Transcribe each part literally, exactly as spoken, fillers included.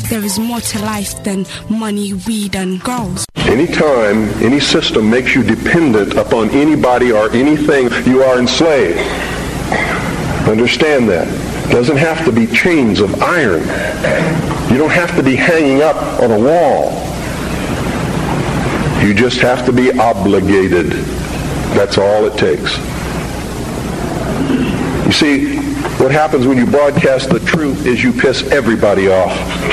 there is more to life than money, weed, and girls. Anytime any system makes you dependent upon anybody or anything, you are enslaved. Understand that. It doesn't have to be chains of iron. You don't have to be hanging up on a wall. You just have to be obligated. That's all it takes. You see, what happens when you broadcast the truth is you piss everybody off.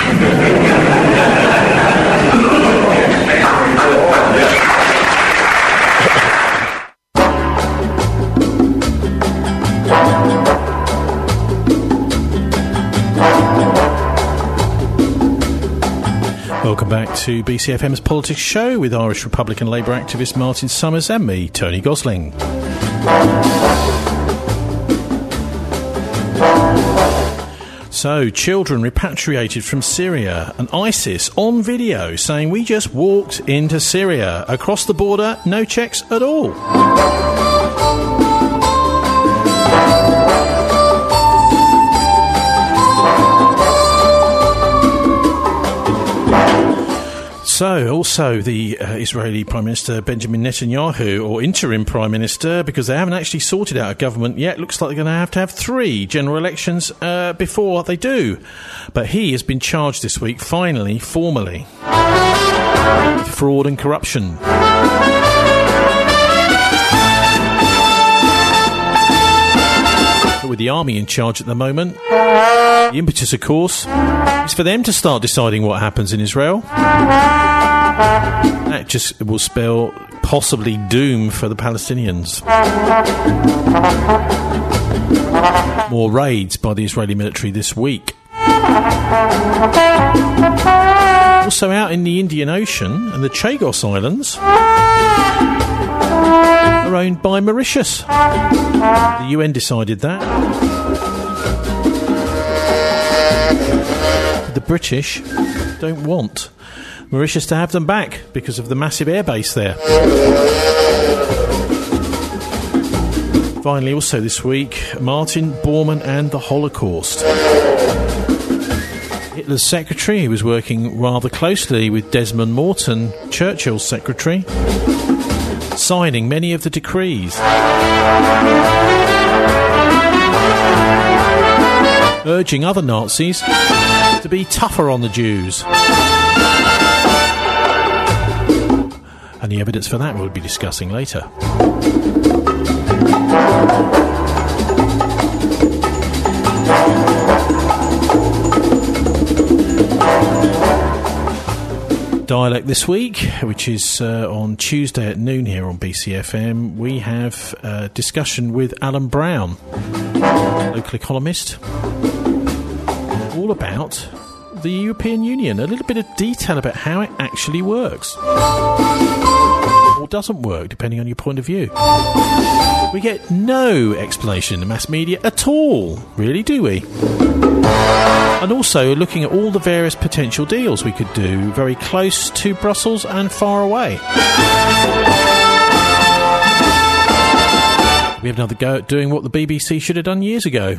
Welcome back to B C F M's Politics Show with Irish Republican Labour activist Martin Summers and me, Tony Gosling. So, children repatriated from Syria and ISIS on video saying we just walked into Syria. Across the border, no checks at all. So, also the uh, Israeli Prime Minister Benjamin Netanyahu, or interim Prime Minister, because they haven't actually sorted out a government yet. Looks like they're going to have to have three general elections uh, before they do. But he has been charged this week, finally, formally, with fraud and corruption. With the army in charge at the moment, the impetus, of course, is for them to start deciding what happens in Israel. That just will spell possibly doom for the Palestinians. More raids by the Israeli military this week. Also out in the Indian Ocean and the Chagos Islands are owned by Mauritius. The U N decided that. The British don't want Mauritius to have them back because of the massive airbase there. Finally, also this week, Martin Bormann and the Holocaust. Hitler's secretary, who was working rather closely with Desmond Morton, Churchill's secretary, signing many of the decrees, urging other Nazis to be tougher on the Jews. And the evidence for that we'll be discussing later. Dialect this week, which is uh, on Tuesday at noon here on B C F M, we have a discussion with Alan Brown, local economist, all about the European Union, a little bit of detail about how it actually works, or doesn't work, depending on your point of view. We get no explanation in the mass media at all, really, do we? And also looking at all the various potential deals we could do very close to Brussels and far away. We have another go at doing what the B B C should have done years ago.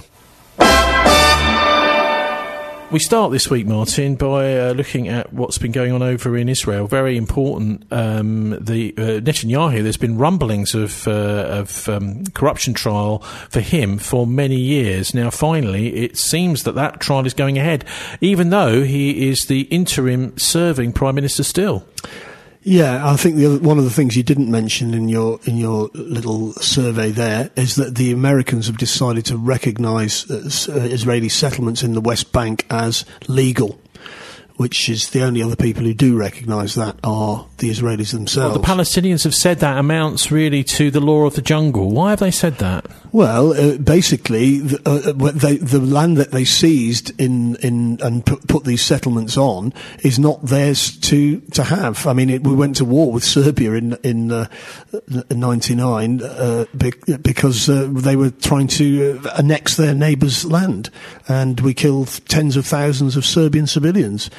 We start this week, Martin, by uh, looking at what's been going on over in Israel. Very important. Um, the uh, Netanyahu, there's been rumblings of, uh, of um, corruption trial for him for many years. Now, finally, it seems that that trial is going ahead, even though he is the interim serving Prime Minister still. Yeah, I think the other, one of the things you didn't mention in your in your little survey there is that the Americans have decided to recognise uh, Israeli settlements in the West Bank as legal, which is the only other people who do recognise that are the Israelis themselves. Well, the Palestinians have said that amounts really to the law of the jungle. Why have they said that? Well, uh, basically, the, uh, they, the land that they seized in, in and put, put these settlements on is not theirs to to have. I mean, it, we went to war with Serbia in in uh, ninety-nine uh, because uh, they were trying to annex their neighbours' land, and we killed tens of thousands of Serbian civilians.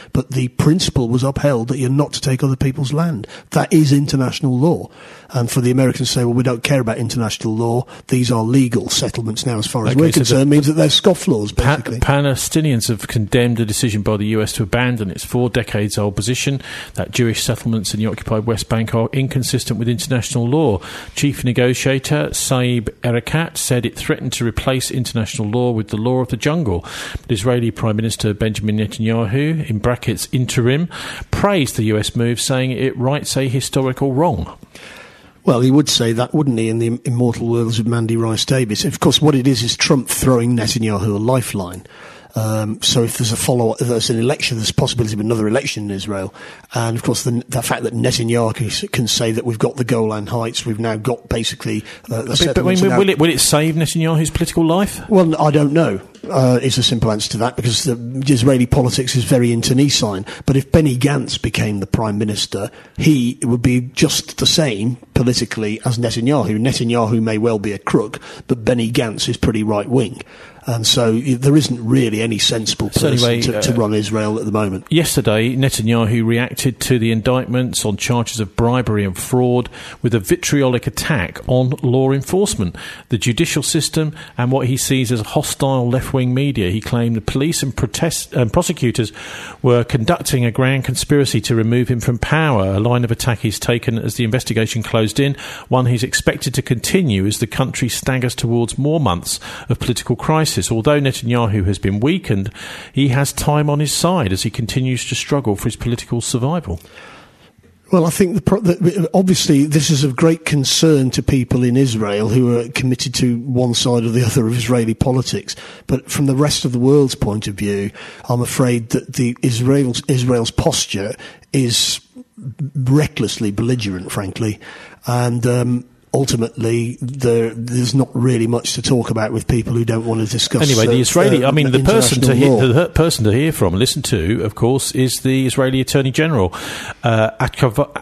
but the principle was upheld that you're not to take other people's land. That is international law. And for the Americans to say, well, we don't care about international law, these are legal settlements now as far as okay, we're so concerned, the, means that they're scofflaws, basically. Pa- Palestinians have condemned a decision by the U S to abandon its four decades old position that Jewish settlements in the occupied West Bank are inconsistent with international law. Chief negotiator Saeb Erekat said it threatened to replace international law with the law of the jungle. But Israeli Prime Minister Benjamin Netanyahu, in brackets interim, praised the U S move, saying it rights a historical wrong. Well, he would say that, wouldn't he, in the immortal words of Mandy Rice Davies. Of course, what it is is Trump throwing Netanyahu a lifeline. Um, so if there's a follow, if there's an election, there's a possibility of another election in Israel. And of course, the, the fact that Netanyahu can say that we've got the Golan Heights, we've now got basically uh, the but, but will, now, will it will it save Netanyahu's political life? Well, I don't know. Uh, is a simple answer to that, because the Israeli politics is very internecine. But if Benny Gantz became the prime minister, he would be just the same politically as Netanyahu. Netanyahu may well be a crook, but Benny Gantz is pretty right wing. And so there isn't really any sensible person so anyway, to, to uh, run Israel at the moment. Yesterday, Netanyahu reacted to the indictments on charges of bribery and fraud with a vitriolic attack on law enforcement, the judicial system, and what he sees as hostile left-wing media. He claimed the police and protest, um, prosecutors were conducting a grand conspiracy to remove him from power. A line of attack he's taken as the investigation closed in, one he's expected to continue as the country staggers towards more months of political crisis. Although Netanyahu has been weakened, he has time on his side as he continues to struggle for his political survival. Well, I think the pro- the, obviously this is of great concern to people in Israel who are committed to one side or the other of Israeli politics. But from the rest of the world's point of view, I'm afraid that the Israel's, Israel's posture is recklessly belligerent, frankly. And um ultimately, there, there's not really much to talk about with people who don't want to discuss. Anyway, the Israeli, uh, I mean, the person to hear, law. the person to hear from, listen to, of course, is the Israeli Attorney General, uh, Akav-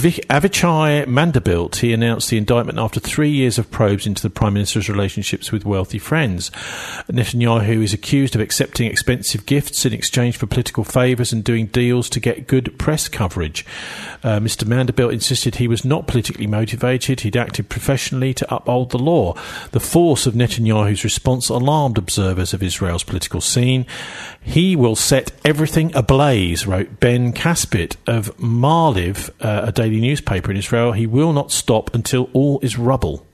Avichai Mandelblit. He announced the indictment after three years of probes into the Prime Minister's relationships with wealthy friends. Netanyahu is accused of accepting expensive gifts in exchange for political favours and doing deals to get good press coverage. Uh, Mister Mandelblit insisted he was not politically motivated. He'd acted professionally to uphold the law. The force of Netanyahu's response alarmed observers of Israel's political scene. He will set everything ablaze, wrote Ben Caspit of Marliv, uh, a daily newspaper in Israel. He will not stop until all is rubble.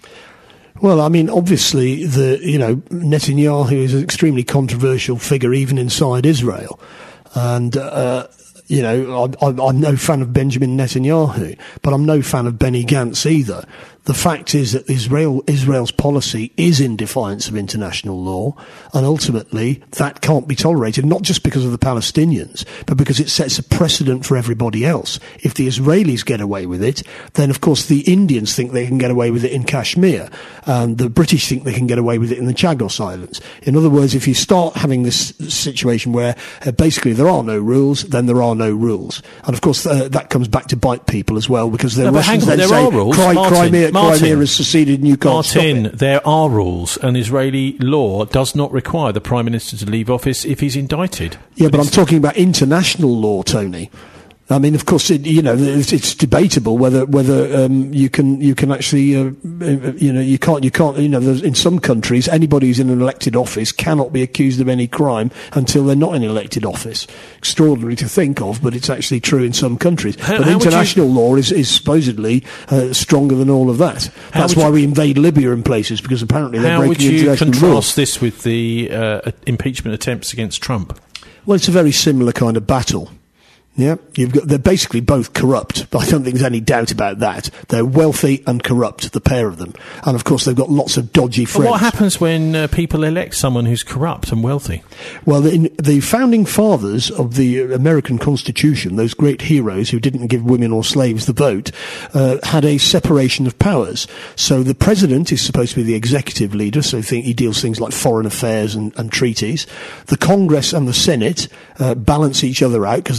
Well, I mean, obviously, the you know Netanyahu is an extremely controversial figure even inside Israel, and uh, you know I'm, I'm no fan of Benjamin Netanyahu, but I'm no fan of Benny Gantz either. The fact is that Israel, Israel's policy is in defiance of international law, and ultimately that can't be tolerated, not just because of the Palestinians, but because it sets a precedent for everybody else. If the Israelis get away with it, then of course the Indians think they can get away with it in Kashmir, and the British think they can get away with it in the Chagos Islands. In other words, if you start having this situation where uh, basically there are no rules, then there are no rules. And of course uh, that comes back to bite people as well, because the no, Russians on, then say, Cry, Crimea, Martin, Crimea has seceded and you can't Martin, stop it. There are rules, and Israeli law does not require the Prime Minister to leave office if he's indicted. Yeah, but, but I'm talking about international law, Tony. I mean, of course, it, you know, it's, it's debatable whether whether um, you can you can actually, uh, you know, you can't you can't you know, in some countries, anybody who's in an elected office cannot be accused of any crime until they're not in an elected office. Extraordinary to think of, but it's actually true in some countries. How, but how international you... law is is supposedly uh, stronger than all of that. How That's why you... we invade Libya in places, because apparently they're how breaking international law. How would you contrast law. this with the uh, impeachment attempts against Trump? Well, it's a very similar kind of battle. Yeah, you've got, they're basically both corrupt. I don't think there's any doubt about that. They're wealthy and corrupt, the pair of them. And of course, they've got lots of dodgy friends. But what happens when uh, people elect someone who's corrupt and wealthy? Well, the, the founding fathers of the American Constitution, those great heroes who didn't give women or slaves the vote, uh, had a separation of powers. So the president is supposed to be the executive leader, so he deals things like foreign affairs and, and treaties. The Congress and the Senate uh, balance each other out, because the Senate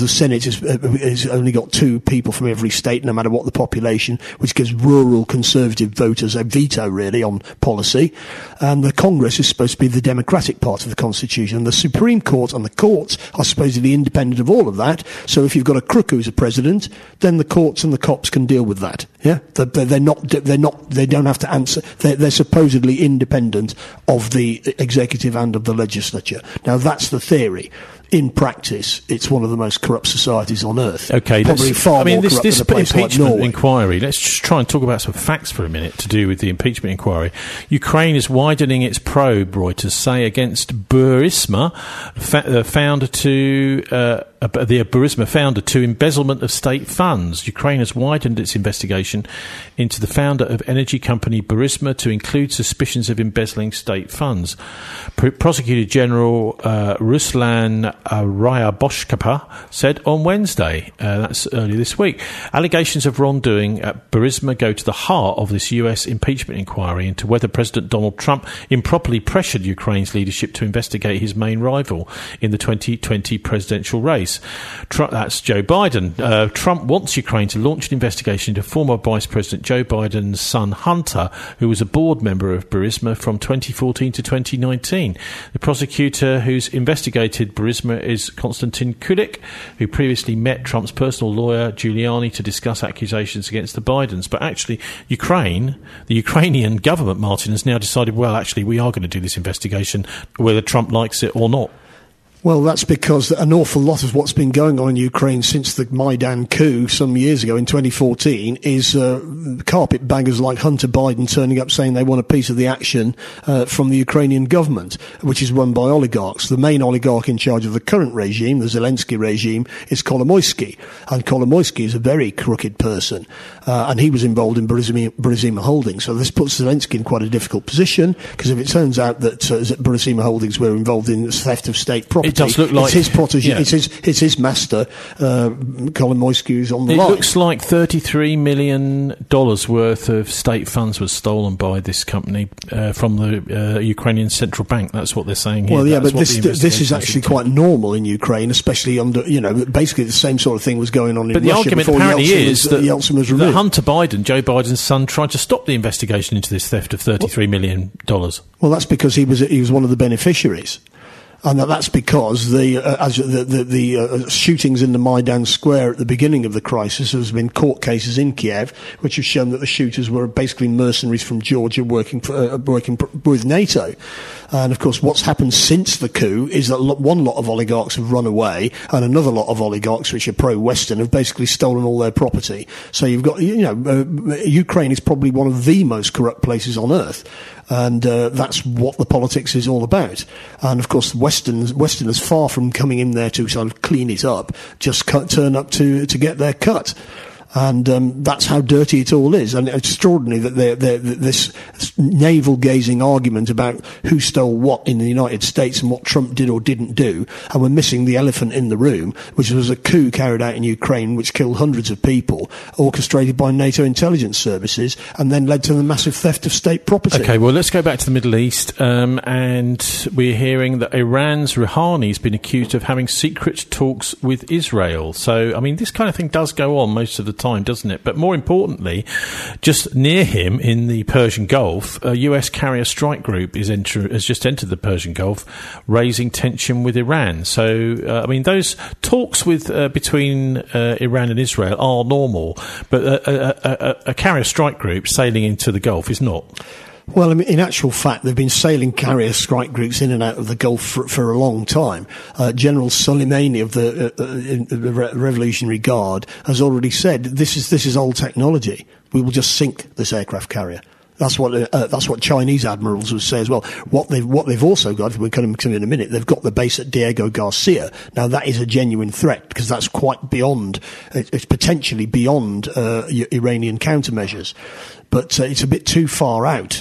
is, uh, is only got two people from every state, no matter what the population, which gives rural conservative voters a veto, really, on policy. And the Congress is supposed to be the democratic part of the Constitution. The Supreme Court and the courts are supposedly independent of all of that. So if you've got a crook who's a president, then the courts and the cops can deal with that. Yeah, they're, they're not. They're not. They don't have to answer. They're, they're supposedly independent of the executive and of the legislature. Now that's the theory. In practice, it's one of the most corrupt societies on earth. Okay, probably far I mean, more this, corrupt this than a place impeachment like Norway. inquiry. Let's just try and talk about some facts for a minute to do with the impeachment inquiry. Ukraine is widening its probe, Reuters say, against Burisma, fa- uh, founder to uh, uh, the Burisma founder to embezzlement of state funds. Ukraine has widened its investigation into the founder of energy company Burisma to include suspicions of embezzling state funds. Pr- Prosecutor General uh, Ruslan Uh, Raya Boshkapa said on Wednesday, uh, that's earlier this week, allegations of wrongdoing at Burisma go to the heart of this U S impeachment inquiry into whether President Donald Trump improperly pressured Ukraine's leadership to investigate his main rival in the twenty twenty presidential race. Trump, that's Joe Biden. Uh, Trump wants Ukraine to launch an investigation into former Vice President Joe Biden's son Hunter, who was a board member of Burisma from twenty fourteen to twenty nineteen. The prosecutor who's investigated Burisma is Konstantin Kulik, who previously met Trump's personal lawyer Giuliani to discuss accusations against the Bidens. But actually, Ukraine, the Ukrainian government, Martin, has now decided, well, actually, we are going to do this investigation, whether Trump likes it or not. Well, that's because an awful lot of what's been going on in Ukraine since the Maidan coup some years ago in twenty fourteen is uh, carpetbaggers like Hunter Biden turning up saying they want a piece of the action uh, from the Ukrainian government, which is run by oligarchs. The main oligarch in charge of the current regime, the Zelensky regime, is Kolomoisky. And Kolomoisky is a very crooked person. Uh, and he was involved in Burisma, Burisma Holdings. So this puts Zelensky in quite a difficult position, because if it turns out that uh, Burisma Holdings were involved in theft of state property, it does look like it's his protege, yeah. it's his it's his master, uh, Kolomoisky, who's on the it line. It looks like thirty-three million dollars worth of state funds was stolen by this company uh, from the uh, Ukrainian central bank. That's what they're saying here. Well, yeah, That's but this this is actually quite normal in Ukraine, especially under, you know, basically the same sort of thing was going on in but Russia. But the argument before apparently Yeltsin is was, that, uh, Yeltsin was that removed. Hunter Biden, Joe Biden's son, tried to stop the investigation into this theft of thirty-three million dollars. Well, that's because he was he was one of the beneficiaries. And that's because the uh, as the the, the uh, shootings in the Maidan Square at the beginning of the crisis, there's been court cases in Kiev which have shown that the shooters were basically mercenaries from Georgia working for, uh, working pr- with NATO. And of course, what's happened since the coup is that one lot of oligarchs have run away, and another lot of oligarchs, which are pro-Western, have basically stolen all their property. So you've got, you know, uh, Ukraine is probably one of the most corrupt places on earth. And uh, that's what the politics is all about. And of course, Westerners, Westerners, far from coming in there to sort of clean it up, just cut, turn up to to get their cut. And um, that's how dirty it all is. And it's extraordinary that they're, they're, this navel-gazing argument about who stole what in the United States and what Trump did or didn't do, and we're missing the elephant in the room, which was a coup carried out in Ukraine which killed hundreds of people, orchestrated by NATO intelligence services, and then led to the massive theft of state property. Okay, well, let's go back to the Middle East. Um, and we're hearing that Iran's Rouhani has been accused of having secret talks with Israel. So, I mean, this kind of thing does go on most of the time, doesn't it? But more importantly, just near him in the Persian Gulf, a U S carrier strike group is enter- has just entered the Persian Gulf, raising tension with Iran. So, uh, I mean, those talks with uh, between uh, Iran and Israel are normal, but a, a, a, a carrier strike group sailing into the Gulf is not. Well, I mean, in actual fact, they've been sailing carrier strike groups in and out of the Gulf for, for a long time. Uh, General Soleimani of the, uh, in the Re- Revolutionary Guard has already said this is this is old technology. We will just sink this aircraft carrier. That's what uh, that's what Chinese admirals would say as well. What they've what they've also got, we're coming to in a minute, they've got the base at Diego Garcia. Now that is a genuine threat because that's quite beyond. It's potentially beyond uh, Iranian countermeasures, but uh, it's a bit too far out.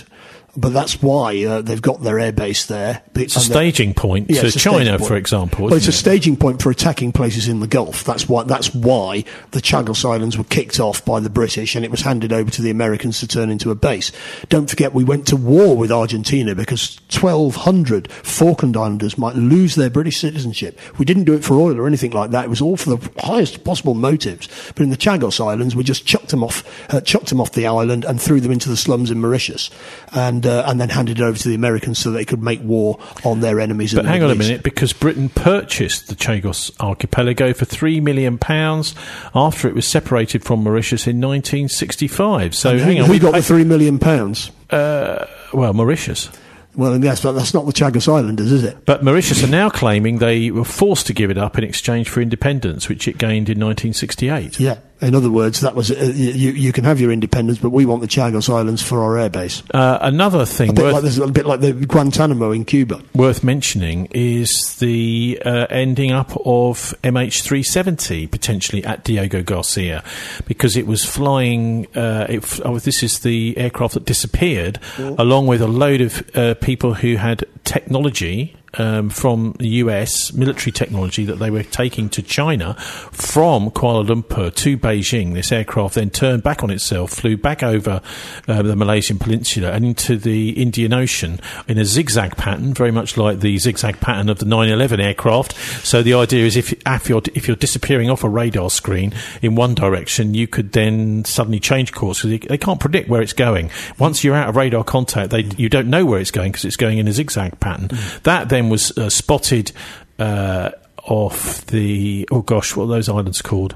But that's why uh, they've got their airbase there. It's a staging point yeah, to China, for example. Well, it's it? a staging point for attacking places in the Gulf. That's why. That's why the Chagos Islands were kicked off by the British, and it was handed over to the Americans to turn into a base. Don't forget, we went to war with Argentina because twelve hundred Falkland Islanders might lose their British citizenship. We didn't do it for oil or anything like that. It was all for the highest possible motives. But in the Chagos Islands, we just chucked them off, uh, chucked them off the island, and threw them into the slums in Mauritius, and uh, and then handed it over to the Americans so they could make war on their enemies. But in the hang on a Middle East. minute, because Britain purchased the Chagos archipelago for three million pounds after it was separated from Mauritius in nineteen sixty-five. So and hang who, on, who we got pay- the three million pounds? Uh, well, Mauritius. Well, yes, but that's not the Chagos Islanders, is it? But Mauritius are now claiming they were forced to give it up in exchange for independence, which it gained in nineteen sixty-eight. Yeah. In other words, that was uh, you. You can have your independence, but we want the Chagos Islands for our airbase. Uh, another thing A bit, worth, like, this, a bit like the Guantanamo in Cuba. worth mentioning is the uh, ending up of M H three seventy potentially at Diego Garcia, because it was flying. Uh, it, oh, this is the aircraft that disappeared, yeah. along with a load of uh, people who had technology. Um, from the U S military technology that they were taking to China from Kuala Lumpur to Beijing. This aircraft then turned back on itself, flew back over uh, the Malaysian peninsula and into the Indian Ocean in a zigzag pattern, very much like the zigzag pattern of the nine eleven aircraft. So the idea is if, if, you're, if you're disappearing off a radar screen in one direction, you could then suddenly change course, because they can't predict where it's going. Once you're out of radar contact, they, you don't know where it's going because it's going in a zigzag pattern. Mm. That then was uh, spotted uh, off the oh gosh, what are those islands called?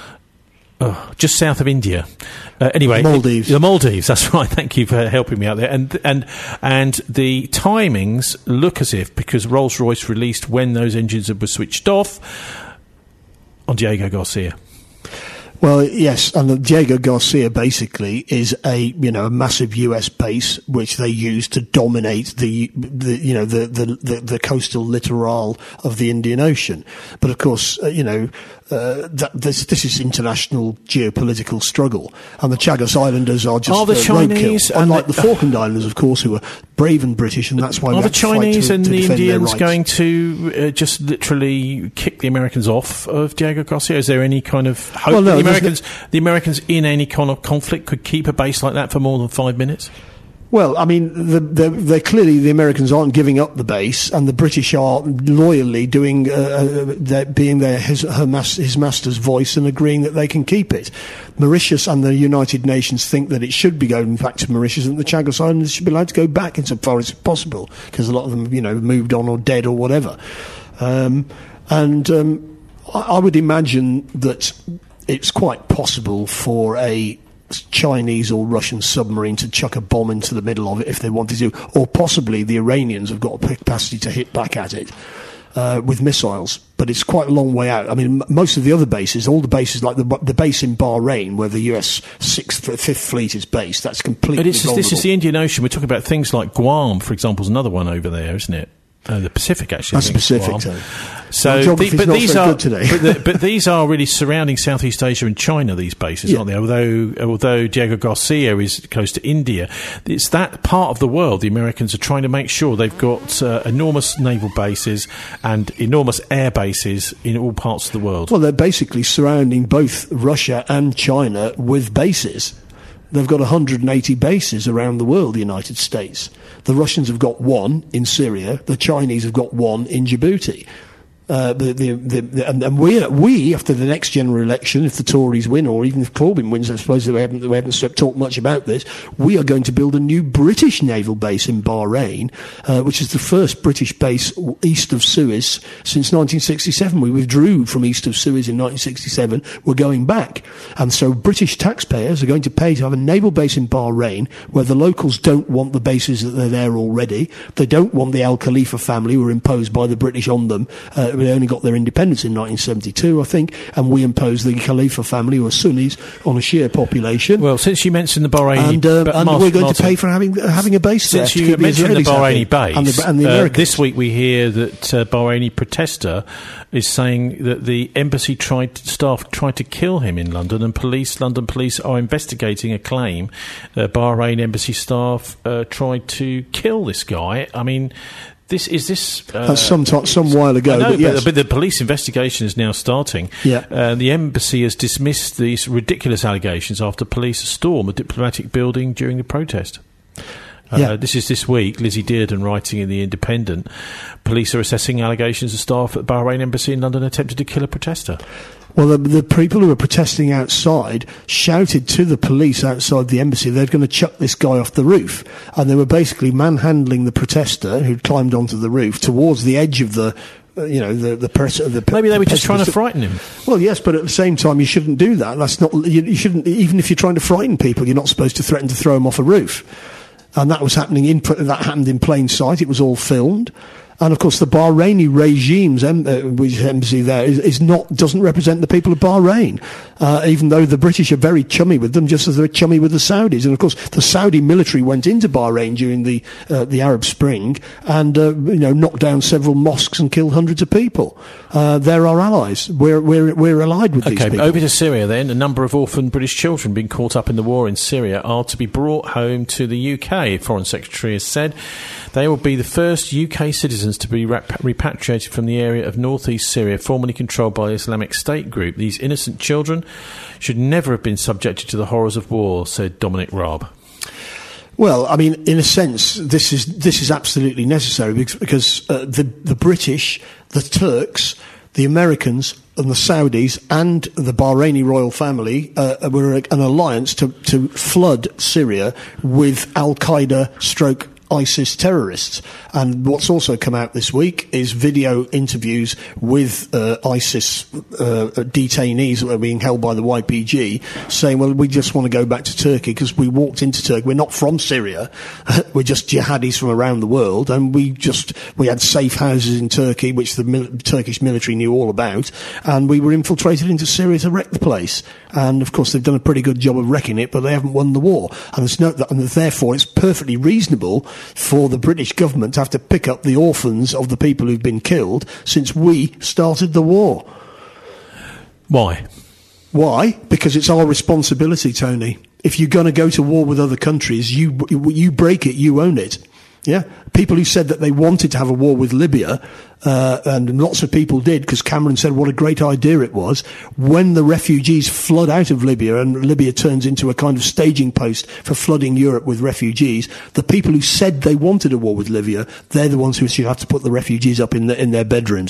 Oh, just south of India. Uh, anyway, Maldives. It, the Maldives. That's right. Thank you for helping me out there. And and and the timings look as if, because Rolls-Royce released when those engines were switched off on Diego Garcia. Well, yes, and the Diego Garcia basically is a you know a massive U S base which they use to dominate the, the you know the, the the the coastal littoral of the Indian Ocean. But of course, uh, you know uh, that this this is international geopolitical struggle, and the Chagos Islanders are just are the uh, Chinese, roadkill. Unlike the, the Falkland Islanders, of course, who are brave and British, and that's why are we the have to fight Chinese to, and to the defend their Indians rights. going to uh, just literally kick the Americans off of Diego Garcia? Is there any kind of hope Well, no, that the Americans, no- the Americans in any kind of conflict could keep a base like that for more than five minutes? Well, I mean, the, the, they're clearly the Americans aren't giving up the base, and the British are loyally doing, uh, uh, being their his, her mas- his master's voice and agreeing that they can keep it. Mauritius and the United Nations think that it should be going back to Mauritius, and the Chagos Islands should be allowed to go back insofar as possible, because a lot of them, you know, moved on or dead or whatever. Um, and um, I, I would imagine that it's quite possible for a Chinese or Russian submarine to chuck a bomb into the middle of it if they wanted to, or possibly the Iranians have got a capacity to hit back at it uh, with missiles. But it's quite a long way out. I mean, m- most of the other bases, all the bases, like the the base in Bahrain, where the U S sixth, Fifth Fleet is based, that's completely But it's, vulnerable. this is the Indian Ocean. We're talking about things like Guam, for example, is another one over there, isn't it? Uh, the Pacific, actually. That's Pacific, so. So, Well, the, geography's but not these very are, good today. but, the, but these are really surrounding Southeast Asia and China. These bases, Yeah. aren't they? Although, although Diego Garcia is close to India, it's that part of the world. The Americans are trying to make sure they've got uh, enormous naval bases and enormous air bases in all parts of the world. Well, they're basically surrounding both Russia and China with bases. They've got one hundred eighty bases around the world, the United States. The Russians have got one in Syria. The Chinese have got one in Djibouti. Uh, the, the, the, the, and, and we, we, after the next general election, if the Tories win, or even if Corbyn wins, I suppose we haven't, we haven't talked much about this, we are going to build a new British naval base in Bahrain, uh, which is the first British base east of Suez since nineteen sixty-seven. We withdrew from east of Suez in nineteen sixty-seven. We're going back. And so British taxpayers are going to pay to have a naval base in Bahrain, where the locals don't want the bases that are there already. They don't want the Al Khalifa family, who were imposed by the British on them, uh, they only got their independence in nineteen seventy-two, I think, and we imposed the Khalifa family, who are Sunnis, on a Shia population. Well, since you mentioned the Bahraini... And, um, and Martin, we're going Martin, to pay for having having a base there. Since you mentioned the Bahraini base, and the, and the uh, this week we hear that uh, Bahraini protester is saying that the embassy tried staff tried to kill him in London, and police, London police are investigating a claim that Bahrain embassy staff uh, tried to kill this guy. I mean... This is this uh, That's some t- some while ago. I know, but, yes. but, but the police investigation is now starting. Yeah. Uh, the embassy has dismissed these ridiculous allegations after police stormed the diplomatic building during the protest. Uh, yeah. This is this week. Lizzie Dearden writing in The Independent. Police are assessing allegations of staff at the Bahrain embassy in London attempted to kill a protester. Well, the, the people who were protesting outside shouted to the police outside the embassy they're going to chuck this guy off the roof. And they were basically manhandling the protester who'd climbed onto the roof towards the edge of the... Uh, you know, the the, pers- the maybe they were the just trying to frighten him. Well, yes, but at the same time, you shouldn't do that. That's not. You, you shouldn't. Even if you're trying to frighten people, you're not supposed to threaten to throw them off a roof. And that was happening in that happened in plain sight. It was all filmed. And of course, the Bahraini regime's em- uh, which embassy there is, is not doesn't represent the people of Bahrain, uh, even though the British are very chummy with them, just as they're chummy with the Saudis. And of course, the Saudi military went into Bahrain during the uh, the Arab Spring and uh, you know knocked down several mosques and killed hundreds of people. Uh, they're our allies. We're we're we're allied with okay, these people. Over to Syria then. A number of orphaned British children being caught up in the war in Syria are to be brought home to the U K. Foreign Secretary has said they will be the first U K citizens to be rep- repatriated from the area of northeast Syria, formerly controlled by the Islamic State group. These innocent children should never have been subjected to the horrors of war, said Dominic Raab. Well, I mean, in a sense, this is this is absolutely necessary because, because uh, the the British, the Turks, the Americans, and the Saudis and the Bahraini royal family uh, were an alliance to to flood Syria with Al Qaeda stroke ISIS terrorists. And what's also come out this week is video interviews with uh, ISIS uh, detainees that are being held by the Y P G saying, well, we just want to go back to Turkey because we walked into Turkey. We're not from Syria. We're just jihadis from around the world. And we just, we had safe houses in Turkey, which the mil- Turkish military knew all about. And we were infiltrated into Syria to wreck the place. And of course, they've done a pretty good job of wrecking it, but they haven't won the war. And, there's no, and therefore, it's perfectly reasonable for the British government to have to pick up the orphans of the people who've been killed since we started the war. Why? Why? Because it's our responsibility, Tony. If you're going to go to war with other countries, you you break it, you own it. Yeah, people who said that they wanted to have a war with Libya, uh, and lots of people did, because Cameron said what a great idea it was. When the refugees flood out of Libya and Libya turns into a kind of staging post for flooding Europe with refugees, the people who said they wanted a war with Libya, they're the ones who should have to put the refugees up in the, in their bedrooms.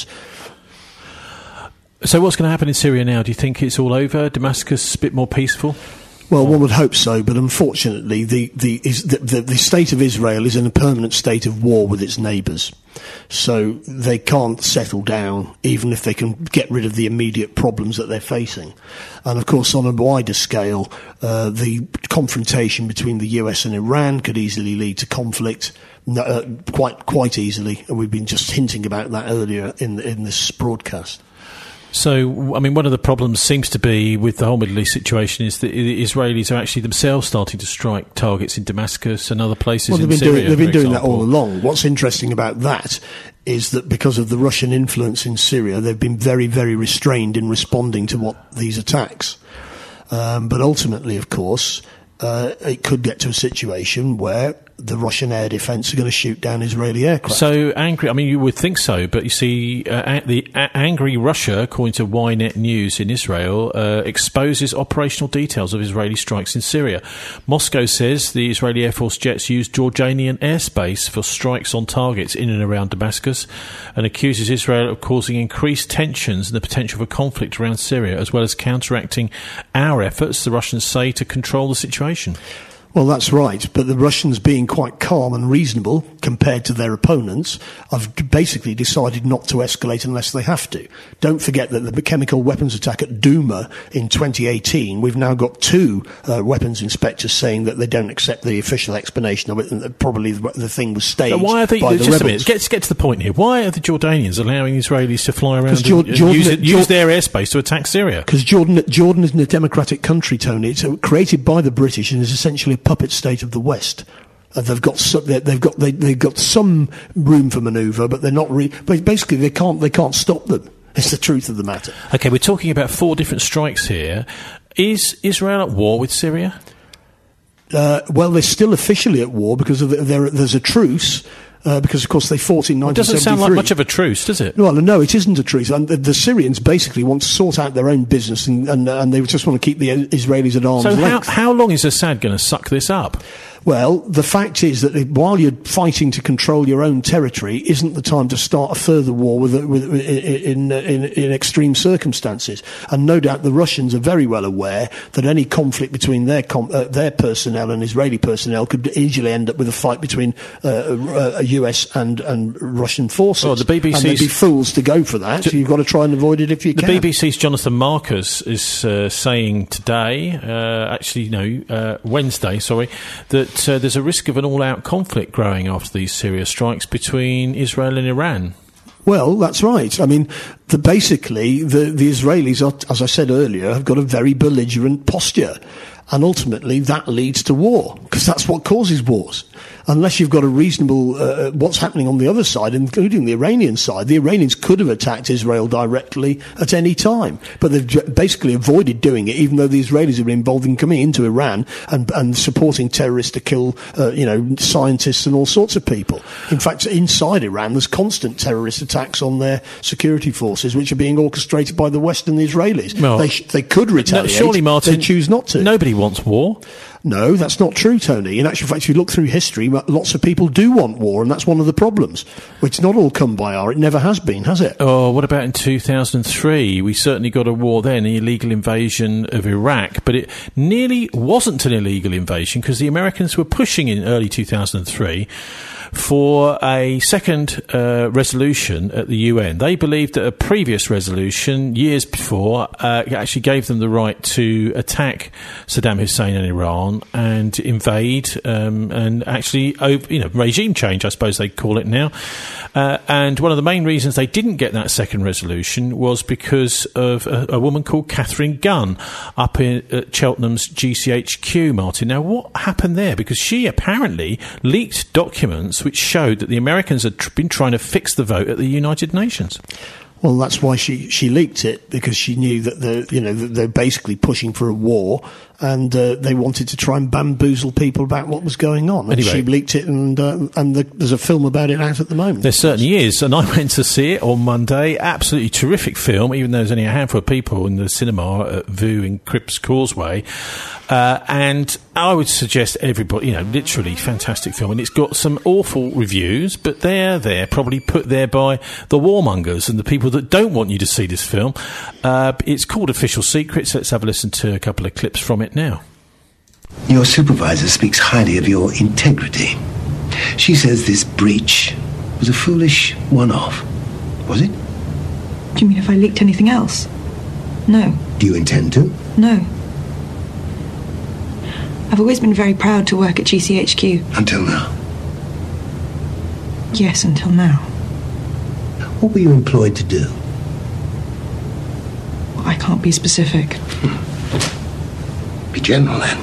So what's going to happen in Syria now? Do you think it's all over? Damascus a bit more peaceful? Well, one would hope so, but unfortunately, the the, is, the, the the state of Israel is in a permanent state of war with its neighbours. So they can't settle down, even if they can get rid of the immediate problems that they're facing. And of course, on a wider scale, uh, the confrontation between the U S and Iran could easily lead to conflict, uh, quite quite easily. And we've been just hinting about that earlier in in this broadcast. So, I mean, one of the problems seems to be with the whole Middle East situation is that the Israelis are actually themselves starting to strike targets in Damascus and other places well, they've in been Syria. Doing, they've been doing example. that all along. What's interesting about that is that because of the Russian influence in Syria, they've been very, very restrained in responding to what these attacks. Um, but ultimately, of course, uh, it could get to a situation where the Russian air defence are going to shoot down Israeli aircraft. So angry, I mean, you would think so, but you see, uh, the uh, angry Russia, according to Ynet News in Israel, uh, exposes operational details of Israeli strikes in Syria. Moscow says the Israeli Air Force jets used Jordanian airspace for strikes on targets in and around Damascus, and accuses Israel of causing increased tensions and the potential for conflict around Syria, as well as counteracting our efforts, the Russians say, to control the situation. Well, that's right, but the Russians, being quite calm and reasonable compared to their opponents, have basically decided not to escalate unless they have to. Don't forget that the chemical weapons attack at Duma in twenty eighteen, we've now got two uh, weapons inspectors saying that they don't accept the official explanation of it, and that probably the, the thing was staged so why are they, by the just rebels. A minute, get, get to the point here. Why are the Jordanians allowing Israelis to fly around and, Jord- and Jordan, use, it, use Jord- their airspace to attack Syria? Because Jordan, Jordan isn't a democratic country, Tony. It's created by the British and is essentially a puppet state of the West. Uh, they've got some, they've got they, they've got some room for manoeuvre, but they're not. Re- but basically, they can't they can't stop them. It's the truth of the matter. Okay, we're talking about four different strikes here. Is Israel at war with Syria? Uh, well, they're still officially at war because of the, there, there's a truce. Uh, because, of course, they fought in nineteen seventy-three. It doesn't sound like much of a truce, does it? Well, no, it isn't a truce. And the, the Syrians basically want to sort out their own business, and, and, and they just want to keep the Israelis at arm's so length. So how, how long is Assad going to suck this up? Well, the fact is that while you're fighting to control your own territory, isn't the time to start a further war with, with in, in, in extreme circumstances. And no doubt the Russians are very well aware that any conflict between their com- uh, their personnel and Israeli personnel could easily end up with a fight between uh, a U S and, and Russian forces. Well, the B B C's, and they'd be fools to go for that. So you've got to try and avoid it if you the can. The B B C's Jonathan Marcus is uh, saying today, uh, actually no, uh, Wednesday, sorry, that Uh, there's a risk of an all-out conflict growing after these Syria strikes between Israel and Iran. Well, that's right. I mean, the, basically, the, the Israelis, are, as I said earlier, have got a very belligerent posture. And ultimately, that leads to war, because that's what causes wars. Unless you've got a reasonable, uh, what's happening on the other side, including the Iranian side. The Iranians could have attacked Israel directly at any time, but they've basically avoided doing it, even though the Israelis have been involved in coming into Iran and, and supporting terrorists to kill, uh, you know, scientists and all sorts of people. In fact, inside Iran, there's constant terrorist attacks on their security forces, which are being orchestrated by the West and the Israelis. Well, they, sh- they could retaliate. No, surely, Martin, they choose not to. Nobody wants war. No, that's not true, Tony. In actual fact, if you look through history, lots of people do want war, and that's one of the problems. It's not all come by our. It never has been, has it? Oh, what about in two thousand three? We certainly got a war then, an illegal invasion of Iraq, but it nearly wasn't an illegal invasion because the Americans were pushing in early two thousand three for a second uh, resolution at the U N. They believed that a previous resolution, years before, uh, actually gave them the right to attack Saddam Hussein and Iran and invade um, and actually, you know, regime change, I suppose they call it now. Uh, and one of the main reasons they didn't get that second resolution was because of a, a woman called Catherine Gunn up in at Cheltenham's G C H Q, Martin. Now, what happened there? Because she apparently leaked documents which showed that the Americans had tr- been trying to fix the vote at the United Nations. Well, that's why she, she leaked it, because she knew that they're, you know, that they're basically pushing for a war, and uh, they wanted to try and bamboozle people about what was going on. And anyway, she leaked it, and uh, and the, there's a film about it out at the moment. There certainly is, and I went to see it on Monday. Absolutely terrific film, even though there's only a handful of people in the cinema at Vue in Cripps Causeway. Uh, and I would suggest everybody, you know, literally fantastic film. And it's got some awful reviews, but they're there, probably put there by the warmongers and the people that don't want you to see this film. Uh, it's called Official Secrets. Let's have a listen to a couple of clips from it now. Your supervisor speaks highly of your integrity. She says this breach was a foolish one-off. Was it? Do you mean if I leaked anything else? No. Do you intend to? No. I've always been very proud to work at G C H Q. Until now? Yes, until now. What were you employed to do? Well, I can't be specific. Hmm. Be general, then.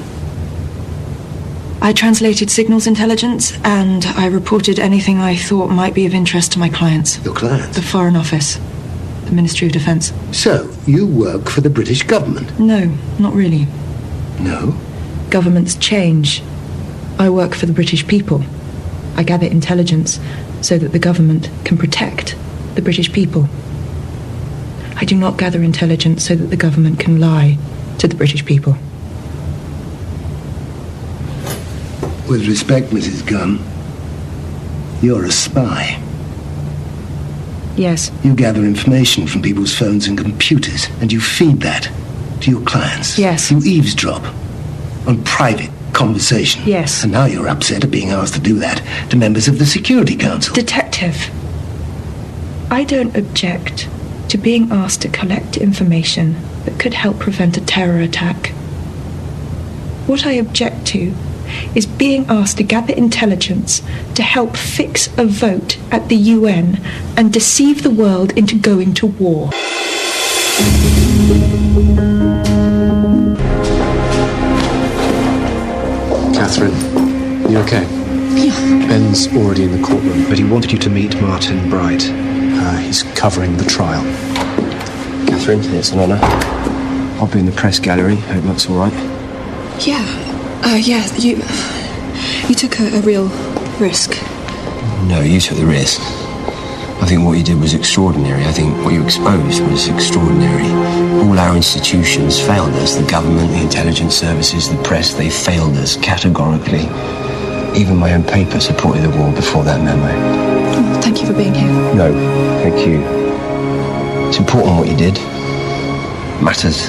I translated signals intelligence, and I reported anything I thought might be of interest to my clients. Your clients? The Foreign Office. The Ministry of Defence. So, you work for the British government? No, not really. No? Governments change. I work for the British people. I gather intelligence so that the government can protect the British people. I do not gather intelligence so that the government can lie to the British people. With respect, Missus Gunn, you're a spy. Yes. You gather information from people's phones and computers, and you feed that to your clients. Yes. You eavesdrop on private conversation. Yes. And now you're upset at being asked to do that to members of the Security Council. Detective, I don't object to being asked to collect information that could help prevent a terror attack. What I object to is being asked to gather intelligence to help fix a vote at the U N and deceive the world into going to war. Catherine, you okay? Yeah. Ben's already in the courtroom, but he wanted you to meet Martin Bright. Uh, he's covering the trial. Catherine, it's an honour. I'll be in the press gallery. Hope that's all right. Yeah. Uh, yeah, you... You took a, a real risk. No, you took the risk. I think what you did was extraordinary. I think what you exposed was extraordinary. All our institutions failed us. The government, the intelligence services, the press, they failed us categorically. Even my own paper supported the war before that memo. Oh, thank you for being here. No, thank you. It's important what you did. Matters.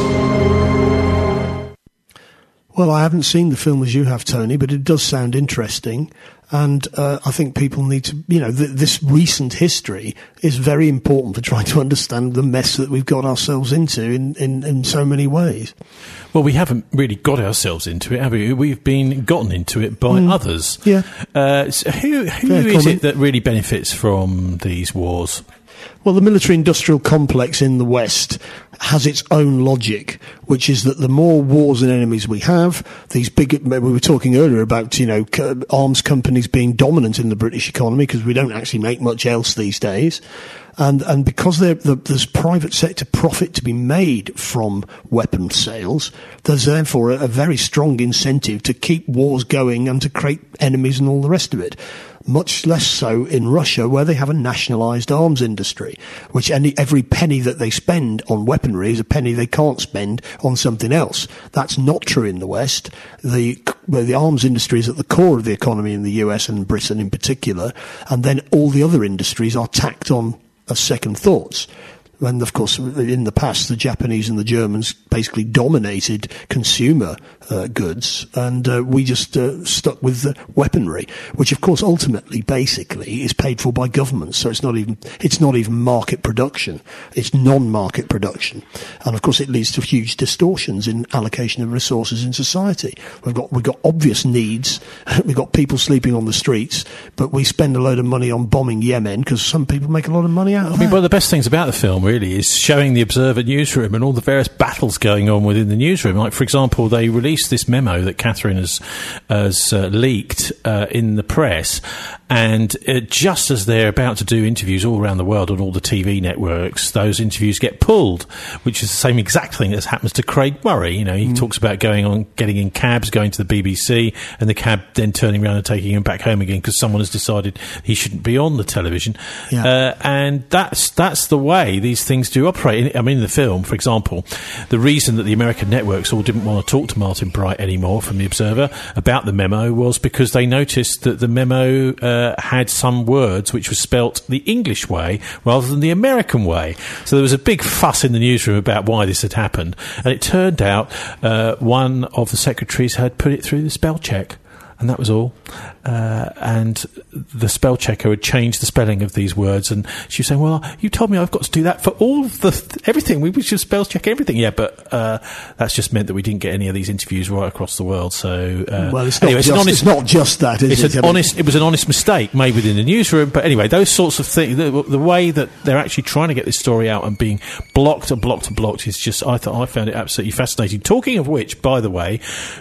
Well, I haven't seen the film as you have, Tony, but it does sound interesting. And uh, I think people need to, you know, th- this recent history is very important for trying to understand the mess that we've got ourselves into in, in, in so many ways. Well, we haven't really got ourselves into it, have we? We've been gotten into it by mm. others. Yeah. Uh, so who who Fair is comment. it that really benefits from these wars? Well, the military-industrial complex in the West has its own logic, which is that the more wars and enemies we have, these big, we were talking earlier about, you know, arms companies being dominant in the British economy because we don't actually make much else these days. And, and because the, there's private sector profit to be made from weapon sales, there's therefore a, a very strong incentive to keep wars going and to create enemies and all the rest of it. Much less so in Russia, where they have a nationalised arms industry, which any, every penny that they spend on weaponry is a penny they can't spend on something else. That's not true in the West. The, where the arms industry is at the core of the economy in the U S and Britain in particular, and then all the other industries are tacked on as second thoughts. And, of course, in the past, the Japanese and the Germans basically dominated consumer uh, goods, and uh, we just uh, stuck with the weaponry, which, of course, ultimately, basically, is paid for by governments. So it's not even it's not even market production; it's non-market production, and of course, it leads to huge distortions in allocation of resources in society. We've got we've got obvious needs. We've got people sleeping on the streets, but we spend a load of money on bombing Yemen because some people make a lot of money out of it. I mean, one of the best things about the film really is showing the Observer newsroom and all the various battles going on within the newsroom. Like, for example, they released this memo that Catherine has, has uh, leaked uh, in the press, and uh, just as they're about to do interviews all around the world on all the T V networks, those interviews get pulled, which is the same exact thing that happens to Craig Murray. You know, he mm. talks about going on, getting in cabs, going to the B B C, and the cab then turning around and taking him back home again because someone has decided he shouldn't be on the television. Yeah. Uh, and that's that's the way these things do operate. I mean, in the film, for example, the reason that the American networks all didn't want to talk to Martin Bright anymore from the Observer about the memo was because they noticed that the memo uh, had some words which were spelt the English way rather than the American way. So there was a big fuss in the newsroom about why this had happened, and it turned out uh, one of the secretaries had put it through the spell check. And that was all. Uh, and the spell checker had changed the spelling of these words, and she was saying, well, you told me I've got to do that for all of the th- everything. We should spell check everything. Yeah, but uh, that's just meant that we didn't get any of these interviews right across the world. So uh, well, it's, anyway, not it's, just, an honest, it's not just that, is it's it? An honest, it was an honest mistake made within the newsroom. But anyway, those sorts of things, the, the way that they're actually trying to get this story out and being blocked and blocked and blocked is just, I thought I found it absolutely fascinating. Talking of which, by the way,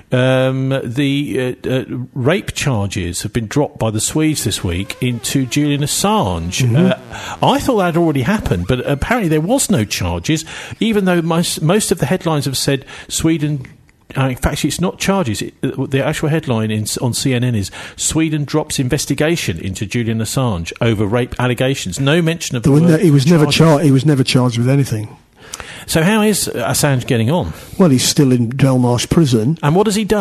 um, the uh, uh, rape charges have been dropped by the Swedes this week into Julian Assange. Mm-hmm. Uh, I thought that had already happened, but apparently there was no charges, even though most, most of the headlines have said Sweden... Uh, in fact, it's not charges. It, the actual headline in, on C N N is Sweden drops investigation into Julian Assange over rape allegations. No mention of the, the word ne- he was never char- He was never charged with anything. So how is Assange getting on? Well, he's still in Belmarsh prison. And what has he done?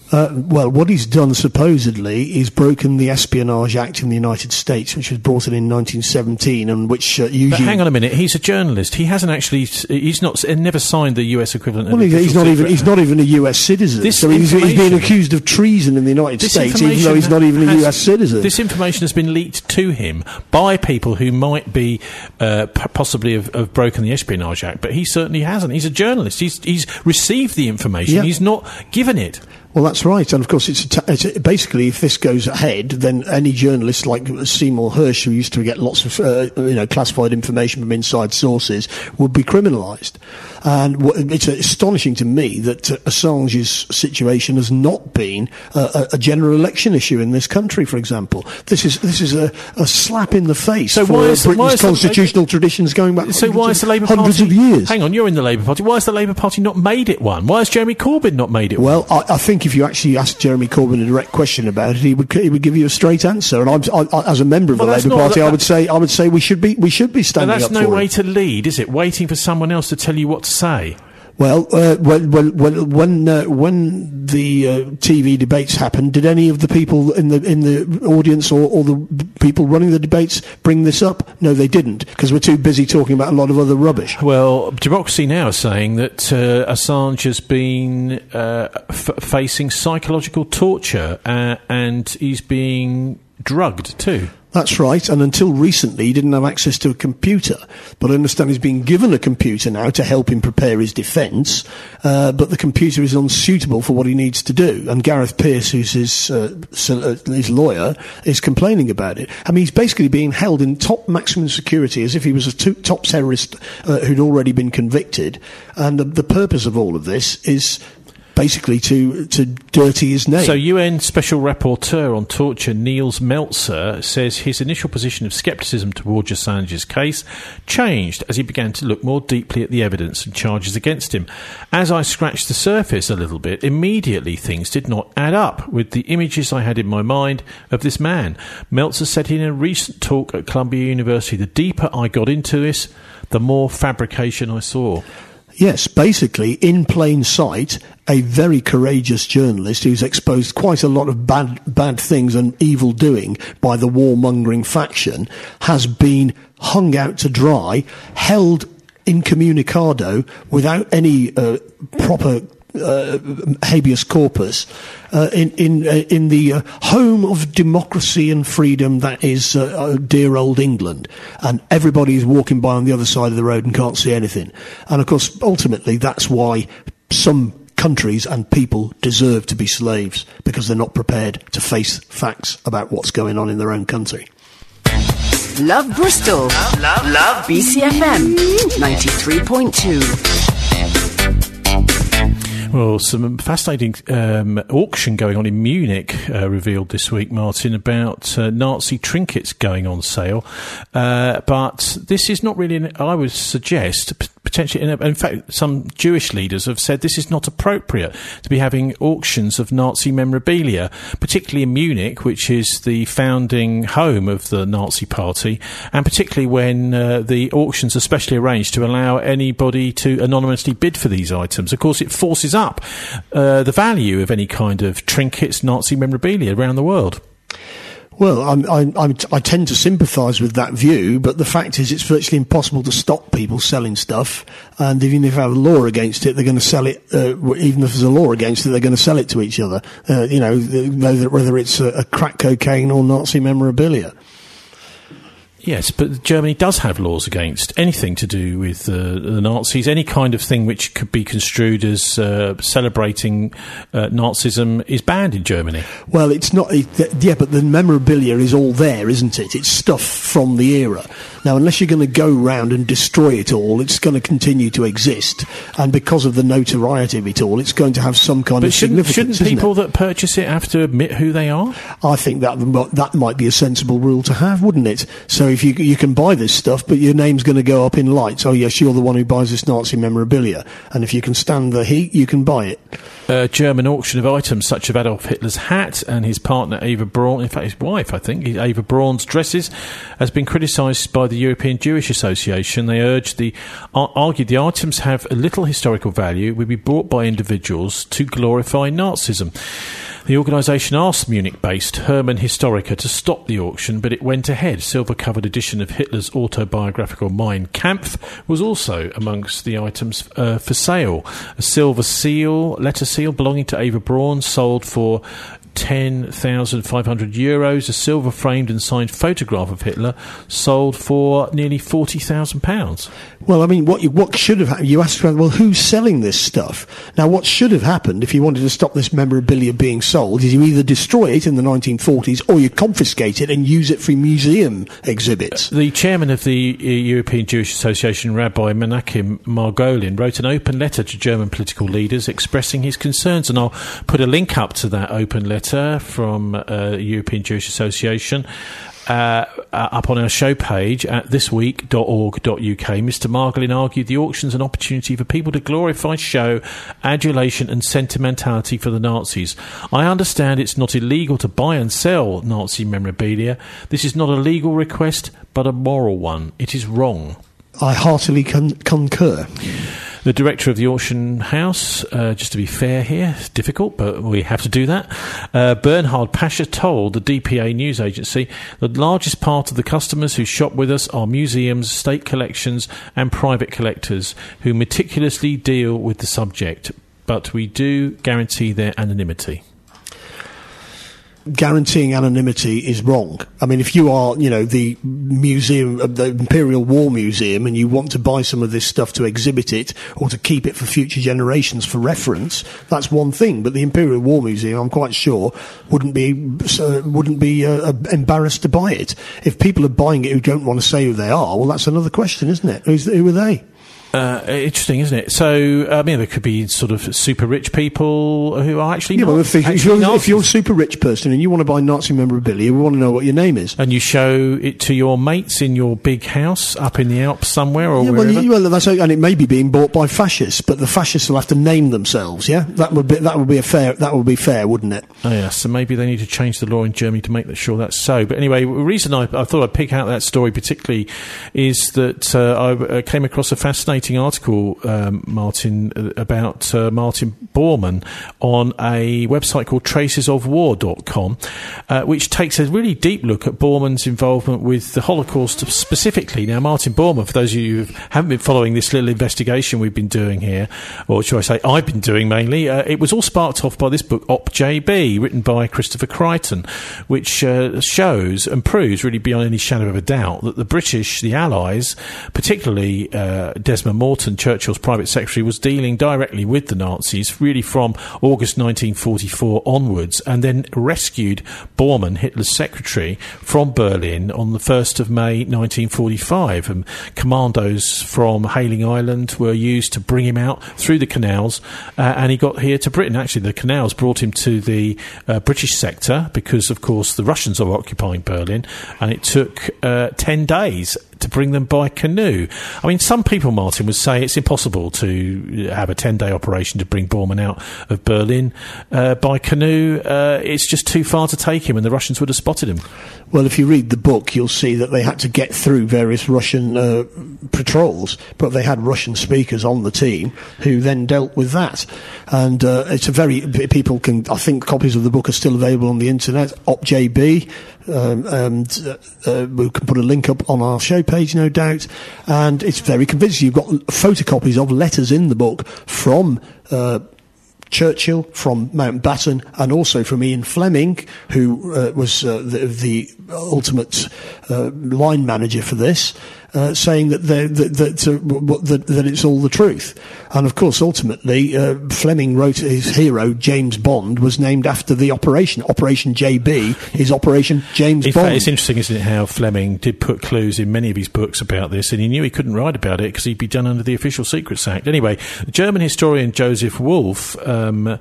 Uh, well, what he's done supposedly is broken the Espionage Act in the United States, which was brought in in nineteen seventeen, and which uh, usually. But hang on a minute, he's a journalist. He hasn't actually. He's not. Never signed the U S equivalent. Well, of he's not even. He's not even a U S citizen. This so he's, he's being accused of treason in the United States, even though he's not even a has, U S citizen. This information has been leaked to him by people who might be uh, p- possibly have, have broken the Espionage Act, but he certainly hasn't. He's a journalist. He's he's received the information. Yeah. He's not given it. Well, that's right, and of course, it's, a t- it's a, basically if this goes ahead, then any journalist like Seymour Hersh, who used to get lots of uh, you know classified information from inside sources, would be criminalised. And w- it's astonishing to me that uh, Assange's situation has not been uh, a, a general election issue in this country. For example, this is this is a, a slap in the face so for why is, Britain's why is constitutional the, traditions going back. So why is the Labour hundreds Party, of years? Hang on, you're in the Labour Party. Why has the Labour Party not made it one? Why has Jeremy Corbyn not made it well, one? Well, I, I think if you actually asked Jeremy Corbyn a direct question about it, he would he would give you a straight answer. And I'm, I, I, as a member of well, the Labour not, Party, that, I would say I would say we should be we should be standing that's up no for way it. to lead, is it? Waiting for someone else to tell you what to say. Well, uh, when when when uh, when the uh, T V debates happened, did any of the people in the in the audience or, or the people running the debates bring this up? No, they didn't, because we're too busy talking about a lot of other rubbish. Well, Democracy Now! is saying that uh, Assange has been uh, f- facing psychological torture uh, and he's being drugged too. That's right, and until recently he didn't have access to a computer. But I understand he's been given a computer now to help him prepare his defence, uh, but the computer is unsuitable for what he needs to do. And Gareth Peirce, who's his, uh, his lawyer, is complaining about it. I mean, he's basically being held in top maximum security as if he was a to- top terrorist uh, who'd already been convicted. And the, the purpose of all of this is basically to to dirty his name. So U N Special Rapporteur on Torture Niels Meltzer says his initial position of scepticism towards Assange's case changed as he began to look more deeply at the evidence and charges against him. As I scratched the surface a little bit, immediately things did not add up with the images I had in my mind of this man. Meltzer said in a recent talk at Columbia University, the deeper I got into this, the more fabrication I saw. Yes, basically, in plain sight, a very courageous journalist who's exposed quite a lot of bad bad things and evil doing by the warmongering faction has been hung out to dry, held incommunicado without any uh, proper Uh, habeas corpus uh, in in uh, in the uh, home of democracy and freedom that is uh, uh, dear old England, and everybody is walking by on the other side of the road and can't see anything. And of course, ultimately, that's why some countries and people deserve to be slaves, because they're not prepared to face facts about what's going on in their own country. Love Bristol. Love, love, love B C F M ninety-three point two. Well, some fascinating um, auction going on in Munich uh, revealed this week, Martin, about uh, Nazi trinkets going on sale. Uh, but this is not really, an, I would suggest, p- potentially, in, a, in fact, some Jewish leaders have said this is not appropriate to be having auctions of Nazi memorabilia, particularly in Munich, which is the founding home of the Nazi Party, and particularly when uh, the auctions are specially arranged to allow anybody to anonymously bid for these items. Of course, it forces up uh, the value of any kind of trinkets, Nazi memorabilia around the world. Well, I'm, I'm, I'm, I tend to sympathise with that view, but the fact is it's virtually impossible to stop people selling stuff, and even if they have a law against it, they're going to sell it, uh, even if there's a law against it, they're going to sell it to each other, uh, you know, whether, whether it's a, a crack cocaine or Nazi memorabilia. Yes, but Germany does have laws against anything to do with uh, the Nazis. Any kind of thing which could be construed as uh, celebrating uh, Nazism is banned in Germany. Well, it's not... It, yeah, but the memorabilia is all there, isn't it? It's stuff from the era. Now, unless you're going to go round and destroy it all, it's going to continue to exist. And because of the notoriety of it all, it's going to have some kind but of shouldn't, significance, shouldn't people isn't it? that purchase it have to admit who they are? I think that that might be a sensible rule to have, wouldn't it? So if you you can buy this stuff, but your name's going to go up in lights. Oh yes, you're the one who buys this Nazi memorabilia, and if you can stand the heat, you can buy it. A German auction of items such as Adolf Hitler's hat and his partner Eva Braun, in fact his wife, I think, Eva Braun's dresses, has been criticised by the European Jewish Association. They urged the, ar- argued the items have a little historical value, would be bought by individuals to glorify Nazism. The organisation asked Munich-based Hermann Historiker to stop the auction, but it went ahead. Silver-covered edition of Hitler's autobiographical Mein Kampf was also amongst the items uh, for sale. A silver seal, letter seal belonging to Eva Braun, sold for ten thousand five hundred euros. A silver-framed and signed photograph of Hitler sold for nearly forty thousand pounds. Well, I mean, what you, what should have happened, you asked, well, who's selling this stuff? Now, what should have happened if you wanted to stop this memorabilia being sold is you either destroy it in the nineteen forties or you confiscate it and use it for museum exhibits. The chairman of the European Jewish Association, Rabbi Menachem Margolin, wrote an open letter to German political leaders expressing his concerns, and I'll put a link up to that open letter from uh, European Jewish Association uh, uh, up on our show page at this week dot org dot U K. Mister Margolin argued the auction's an opportunity for people to glorify, show, adulation and sentimentality for the Nazis. I understand it's not illegal to buy and sell Nazi memorabilia. This is not a legal request, but a moral one. It is wrong. I heartily con- concur. The director of the auction house, uh, just to be fair here, it's difficult, but we have to do that, uh, Bernhard Pasha told the D P A news agency the largest part of the customers who shop with us are museums, state collections and private collectors who meticulously deal with the subject, but we do guarantee their anonymity. Guaranteeing anonymity is wrong. I mean, if you are, you know, the museum, uh, the Imperial War Museum, and you want to buy some of this stuff to exhibit it or to keep it for future generations for reference, that's one thing. But the Imperial War Museum, I'm quite sure, wouldn't be uh, wouldn't be uh, embarrassed to buy it. If people are buying it who don't want to say who they are, well, that's another question, isn't it? Who's, who are they? Uh, interesting, isn't it? So, I mean, there could be sort of super rich people who are actually yeah, not. Well, if, actually if, you're, Nazis. if you're a super rich person and you want to buy Nazi memorabilia, we want to know what your name is. And you show it to your mates in your big house up in the Alps somewhere or yeah, wherever. Well, you, well, that's and it may be being bought by fascists, but the fascists will have to name themselves. Yeah, that would be that would be a fair that would be fair, wouldn't it? Oh yeah, so maybe they need to change the law in Germany to make sure that's so. But anyway, the reason I, I thought I'd pick out that story particularly is that uh, I came across a fascinating article. Um, Martin, uh, about uh, Martin Bormann on a website called traces of war dot com, uh, which takes a really deep look at Bormann's involvement with the Holocaust specifically. Now, Martin Bormann, for those of you who haven't been following this little investigation we've been doing here, or should I say I've been doing mainly, uh, it was all sparked off by this book, Op J B, written by Christopher Crichton, which uh, shows and proves really beyond any shadow of a doubt that the British, the Allies, particularly uh, Desmond Morton, Churchill's private secretary, was dealing directly with the Nazis really from August nineteen forty-four onwards, and then rescued Bormann, Hitler's secretary, from Berlin on the first of May nineteen forty-five. And commandos from Hayling Island were used to bring him out through the canals, uh, and he got here to Britain. Actually, the canals brought him to the uh, British sector because, of course, the Russians are occupying Berlin, and it took uh, ten days to bring them by canoe. I mean, some people, Martin, would say it's impossible to have a ten-day operation to bring Bormann out of Berlin uh, by canoe. Uh, it's just too far to take him, and the Russians would have spotted him. Well, if you read the book, you'll see that they had to get through various Russian uh, patrols, but they had Russian speakers on the team who then dealt with that. And uh, it's a very... People can... I think copies of the book are still available on the internet. Op J B, um, and uh, uh, we can put a link up on our show page, no doubt. And it's very convincing. You've got photocopies of letters in the book from... Uh, Churchill, from Mountbatten, and also from Ian Fleming, who uh, was uh, the, the ultimate uh, line manager for this, uh, saying that that that, uh, that that it's all the truth. And of course, ultimately, uh, Fleming wrote his hero James Bond was named after the operation. Operation J B is Operation James in Bond. Fact, it's interesting, isn't it, how Fleming did put clues in many of his books about this, and he knew he couldn't write about it because he'd be done under the Official Secrets Act. Anyway, German historian Joseph Wolff Um,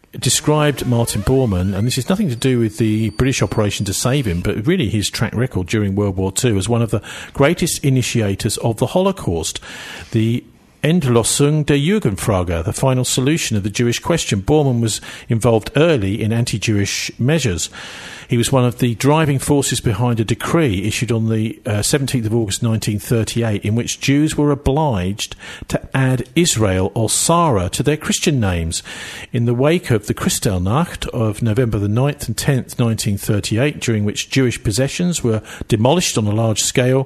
described Martin Bormann, and this is nothing to do with the British operation to save him, but really his track record during World War Two, as one of the greatest initiators of the Holocaust. The Endlösung der Judenfrage, the final solution of the Jewish question. Bormann was involved early in anti-Jewish measures. He was one of the driving forces behind a decree issued on the uh, seventeenth of August nineteen thirty-eight, in which Jews were obliged to add Israel or Sarah to their Christian names. In the wake of the Kristallnacht of November the ninth and tenth, nineteen thirty-eight, during which Jewish possessions were demolished on a large scale,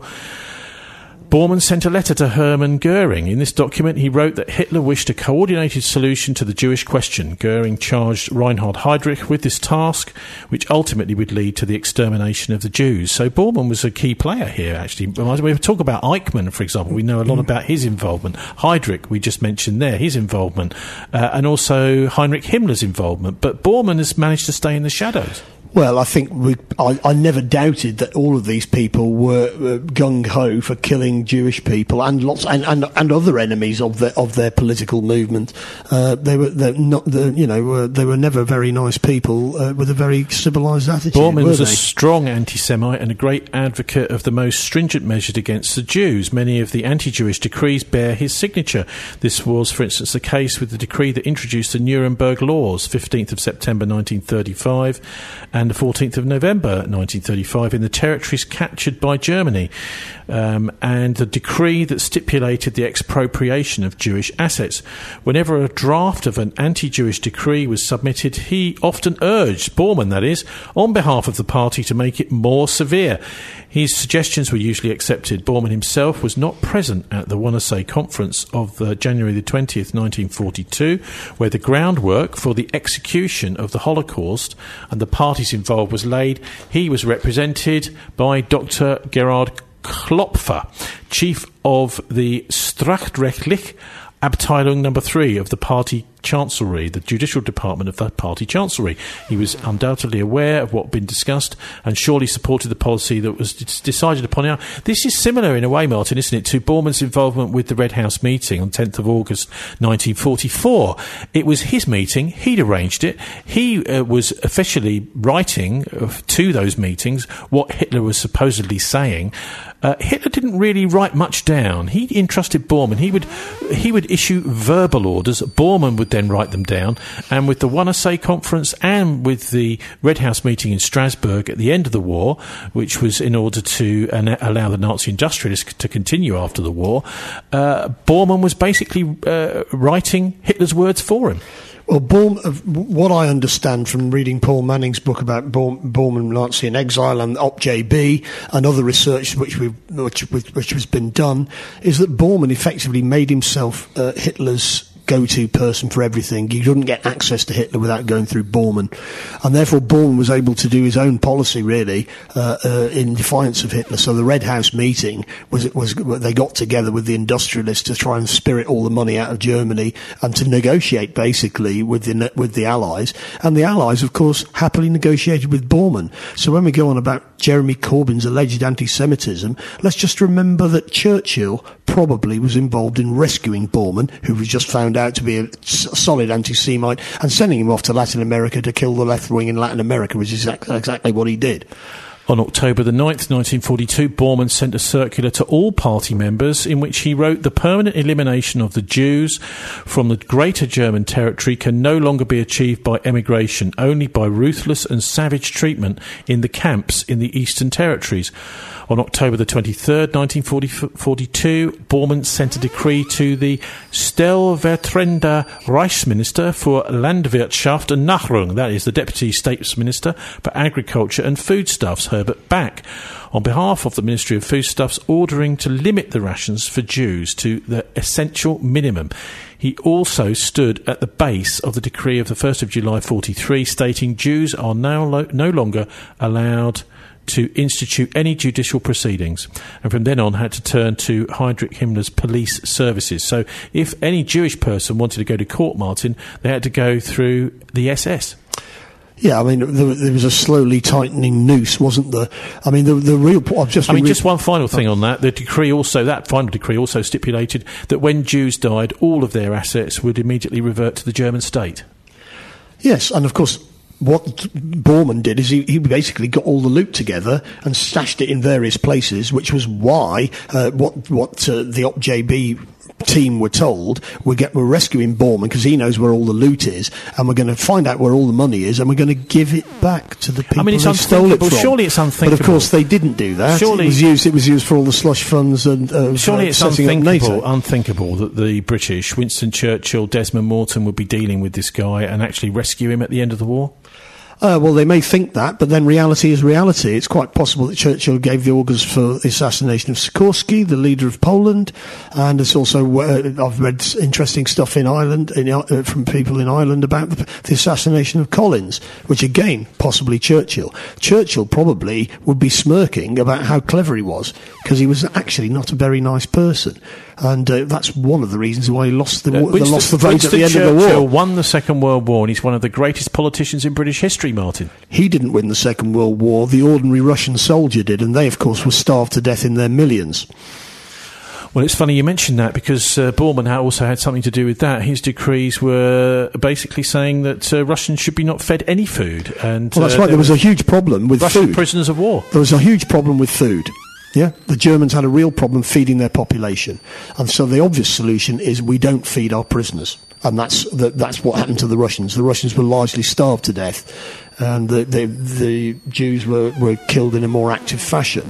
Bormann sent a letter to Hermann Goering. In this document, he wrote that Hitler wished a coordinated solution to the Jewish question. Goering charged Reinhard Heydrich with this task, which ultimately would lead to the extermination of the Jews. So Bormann was a key player here, actually. When we talk about Eichmann, for example, we know a lot about his involvement. Heydrich, we just mentioned there, his involvement, uh, and also Heinrich Himmler's involvement. But Bormann has managed to stay in the shadows. Well, I think we, I, I never doubted that all of these people were uh, gung ho for killing Jewish people and lots and, and, and other enemies of their of their political movement. Uh, they were not, the, you know, uh, they were never very nice people uh, with a very civilised attitude. Bormann was they? a strong anti-Semite and a great advocate of the most stringent measures against the Jews. Many of the anti-Jewish decrees bear his signature. This was, for instance, the case with the decree that introduced the Nuremberg Laws, fifteenth of September nineteen thirty-five, and the fourteenth of November nineteen thirty-five in the territories captured by Germany, um, and the decree that stipulated the expropriation of Jewish assets. Whenever a draft of an anti-Jewish decree was submitted, he often urged, Bormann that is, on behalf of the party to make it more severe. His suggestions were usually accepted. Bormann himself was not present at the Wannsee Conference of uh, January the twentieth, nineteen forty-two, where the groundwork for the execution of the Holocaust and the parties involved was laid. He was represented by Doctor Gerhard Klopfer, chief of the Strafrechtliche Abteilung number three of the party Chancellery, the judicial department of the party Chancellery. He was undoubtedly aware of what had been discussed and surely supported the policy that was d- decided upon. Now, this is similar in a way, Martin, isn't it, to Bormann's involvement with the Red House meeting on tenth of August nineteen forty-four. It was his meeting. He'd arranged it. He uh, was officially writing uh, to those meetings what Hitler was supposedly saying. Uh, Hitler didn't really write much down. He entrusted Bormann. He would he would issue verbal orders. Bormann would then write them down. And with the Wannsee Conference and with the Red House meeting in Strasbourg at the end of the war, which was in order to uh, allow the Nazi industrialists to continue after the war, uh, Bormann was basically uh, writing Hitler's words for him. Well, Borm, what I understand from reading Paul Manning's book about Borm, Bormann, Nazi in Exile, and O P J B, and other research which we've, which, which, which has been done, is that Bormann effectively made himself uh, Hitler's go-to person for everything. You couldn't get access to Hitler without going through Bormann, and therefore Bormann was able to do his own policy really uh, uh, in defiance of Hitler. So the Red House meeting was was they got together with the industrialists to try and spirit all the money out of Germany and to negotiate basically with the with the Allies, and the Allies of course happily negotiated with Bormann. So when we go on about Jeremy Corbyn's alleged anti-Semitism, let's just remember that Churchill probably was involved in rescuing Bormann, who was just found out to be a solid anti-Semite, and sending him off to Latin America to kill the left wing in Latin America, which is exactly what he did. On October the ninth, nineteen forty-two, Bormann sent a circular to all party members in which he wrote, "The permanent elimination of the Jews from the Greater German territory can no longer be achieved by emigration, only by ruthless and savage treatment in the camps in the Eastern Territories." On October the twenty-third, nineteen forty-two, Bormann sent a decree to the Stellvertretender Reichsminister for Landwirtschaft und Nahrung, that is the Deputy States Minister for Agriculture and Foodstuffs, Herbert Back, on behalf of the Ministry of Foodstuffs, ordering to limit the rations for Jews to the essential minimum. He also stood at the base of the decree of the first of July forty-three, stating Jews are now lo- no longer allowed to institute any judicial proceedings, and from then on had to turn to Heinrich Himmler's police services. So if any Jewish person wanted to go to court, Martin, they had to go through the S S. Yeah, I mean, there, there was a slowly tightening noose, wasn't there? I mean, the, the real... I've just I mean, re- just one final thing on that. The decree also, that final decree also stipulated that when Jews died, all of their assets would immediately revert to the German state. Yes, and of course, what Bormann did is he, he basically got all the loot together and stashed it in various places, which was why uh, what what uh, the O P J B team were told, we're, get, we're rescuing Bormann because he knows where all the loot is, and we're going to find out where all the money is, and we're going to give it back to the people I mean, it's who stole it from. Surely it's unthinkable. But of course they didn't do that. Surely it was used. It was used for all the slush funds and uh, surely it's setting up unthinkable, NATO. unthinkable that the British, Winston Churchill, Desmond Morton, would be dealing with this guy and actually rescue him at the end of the war. Uh, well, they may think that, but then reality is reality. It's quite possible that Churchill gave the orders for the assassination of Sikorski, the leader of Poland, and it's also, uh, I've read interesting stuff in Ireland, in, uh, from people in Ireland about the, the assassination of Collins, which again, possibly Churchill. Churchill probably would be smirking about how clever he was, because he was actually not a very nice person. And uh, that's one of the reasons why he lost the, Uh, war, they Winston, lost the vote Winston at the end Churchill of the war. won the Second World War, and he's one of the greatest politicians in British history, Martin. He didn't win the Second World War. The ordinary Russian soldier did, and they, of course, were starved to death in their millions. Well, it's funny you mentioned that, because uh, Bormann had also had something to do with that. His decrees were basically saying that uh, Russians should be not fed any food. And Well, that's uh, right. There was a huge problem with Russian food. prisoners of war. There was a huge problem with food. Yeah, the Germans had a real problem feeding their population, and so the obvious solution is we don't feed our prisoners, and that's the, that's what happened to the Russians. The Russians were largely starved to death, and the the, the Jews were, were killed in a more active fashion.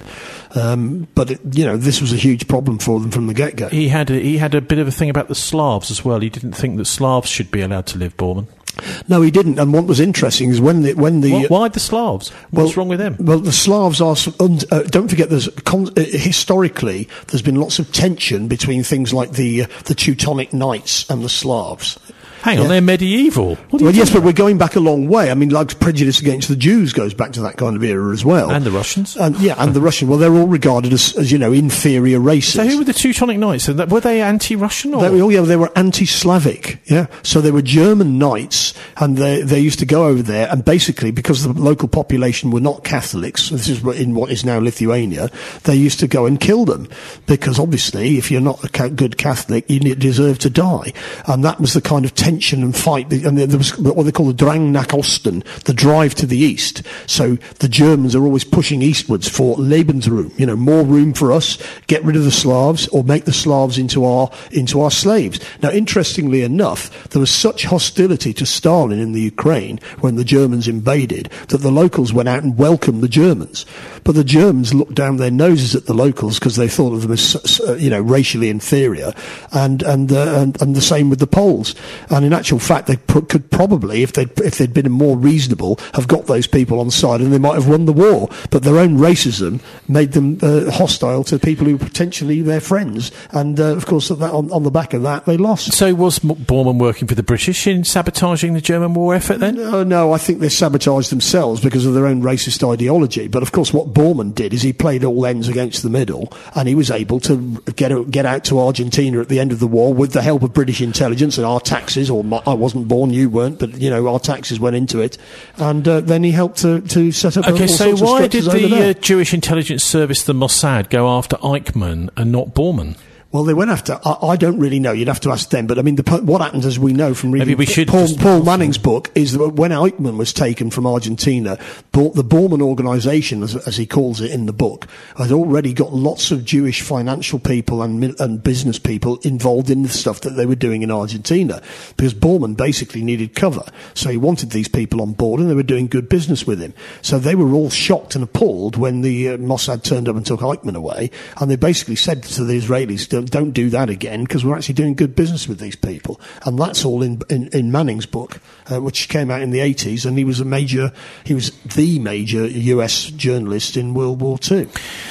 Um, but it, you know, this was a huge problem for them from the get-go. He had a, he had a bit of a thing about the Slavs as well. He didn't think that Slavs should be allowed to live, Bormann. No, he didn't. And what was interesting is when the when the Why, why the Slavs? What's well, wrong with them? Well, the Slavs are. Uh, don't forget, there's con- uh, historically there's been lots of tension between things like the uh, the Teutonic Knights and the Slavs. Hang on, Yeah. they're medieval. What are you Well, yes, talking but we're going back a long way. I mean, like prejudice against the Jews goes back to that kind of era as well. And the Russians. And yeah, and the Russian. Well, they're all regarded as, as you know, inferior races. So who were the Teutonic Knights? And that- Were they anti-Russian? Or? They, oh yeah, they were anti-Slavic. Yeah, so they were German knights, and they they used to go over there, and basically because the local population were not Catholics, this is in what is now Lithuania, they used to go and kill them because obviously, if you're not a ca- good Catholic, you ne- deserve to die, and that was the kind of tension and fight. And there was what they call the Drang nach Osten, the drive to the east. So the Germans are always pushing eastwards for Lebensraum, you know, more room for us, get rid of the Slavs, or make the Slavs into our into our slaves. Now, interestingly enough, there was such hostility to Stalin in the Ukraine when the Germans invaded that the locals went out and welcomed the Germans. But the Germans looked down their noses at the locals because they thought of them as, uh, you know, racially inferior, and and, uh, and and the same with the Poles. And in actual fact, they pr- could probably, if they'd if they'd been more reasonable, have got those people on side, and they might have won the war. But their own racism made them uh, hostile to people who were potentially their friends, and uh, of course, that on, on the back of that, they lost. So was M- Bormann working for the British in sabotaging the German war effort then? No, no, I think they sabotaged themselves because of their own racist ideology. But of course, what Bormann did is he played all ends against the middle, and he was able to get get out to Argentina at the end of the war with the help of British intelligence and our taxes. Or my, I wasn't born, you weren't, but you know our taxes went into it, and uh, then he helped to, to set up. Okay, all so sorts of why did structures over the there. uh, Jewish intelligence service, the Mossad, go after Eichmann and not Bormann? Well, they went after. I, I don't really know. You'd have to ask them. But I mean, the, what happened, as we know from reading Maybe we should Paul, just- Paul Manning's book, is that when Eichmann was taken from Argentina, Bo- the Bormann organisation, as, as he calls it in the book, had already got lots of Jewish financial people and mi- and business people involved in the stuff that they were doing in Argentina, because Bormann basically needed cover. So he wanted these people on board, and they were doing good business with him. So they were all shocked and appalled when the uh, Mossad turned up and took Eichmann away, and they basically said to the Israelis, "Don't, don't do that again." Because we're actually doing good business with these people, and that's all in in, in Manning's book, uh, which came out in the eighties, and he was a major, he was the major U S journalist in World War Two.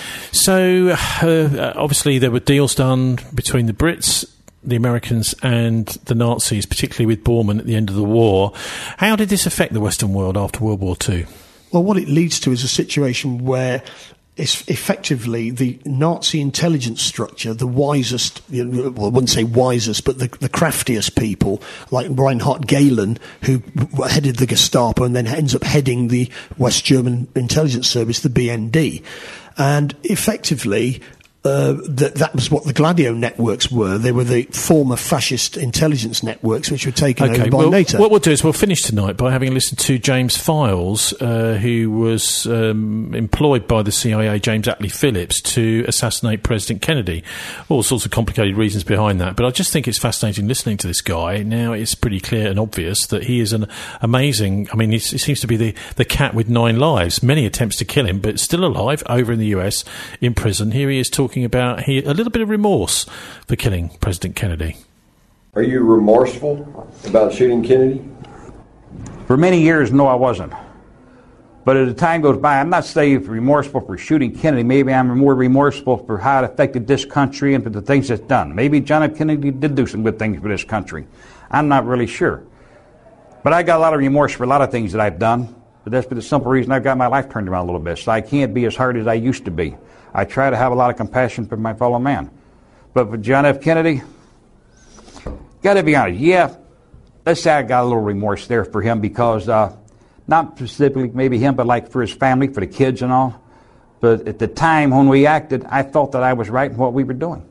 So uh, obviously there were deals done between the Brits, the Americans and the Nazis, particularly with Bormann at the end of the war. How did this affect the Western world after World War Two? Well, what it leads to is a situation where it's effectively the Nazi intelligence structure, the wisest, you know, well, I wouldn't say wisest, but the, the craftiest people, like Reinhard Gehlen, who headed the Gestapo and then ends up heading the West German intelligence service, the B N D. And effectively, uh, that that was what the Gladio networks were. They were the former fascist intelligence networks which were taken okay, over by well, NATO. What we'll do is we'll finish tonight by having listened to James Files, uh, who was um, employed by the C I A, James Attlee Phillips, to assassinate President Kennedy. All sorts of complicated reasons behind that, but I just think it's fascinating listening to this guy. Now it's pretty clear and obvious that he is an amazing, I mean, he seems to be the, the cat with nine lives. Many attempts to kill him, but still alive over in the U S in prison. Here he is talking about he, a little bit of remorse for killing President Kennedy. Are you remorseful about shooting Kennedy? For many years, no, I wasn't. But as the time goes by, I'm not saying remorseful for shooting Kennedy. Maybe I'm more remorseful for how it affected this country and for the things it's done. Maybe John F. Kennedy did do some good things for this country. I'm not really sure. But I got a lot of remorse for a lot of things that I've done. But that's for the simple reason I've got my life turned around a little bit. So I can't be as hard as I used to be. I try to have a lot of compassion for my fellow man. But for John F. Kennedy, got to be honest, yeah, let's say I got a little remorse there for him because, uh, not specifically maybe him, but like for his family, for the kids and all. But at the time when we acted, I felt that I was right in what we were doing.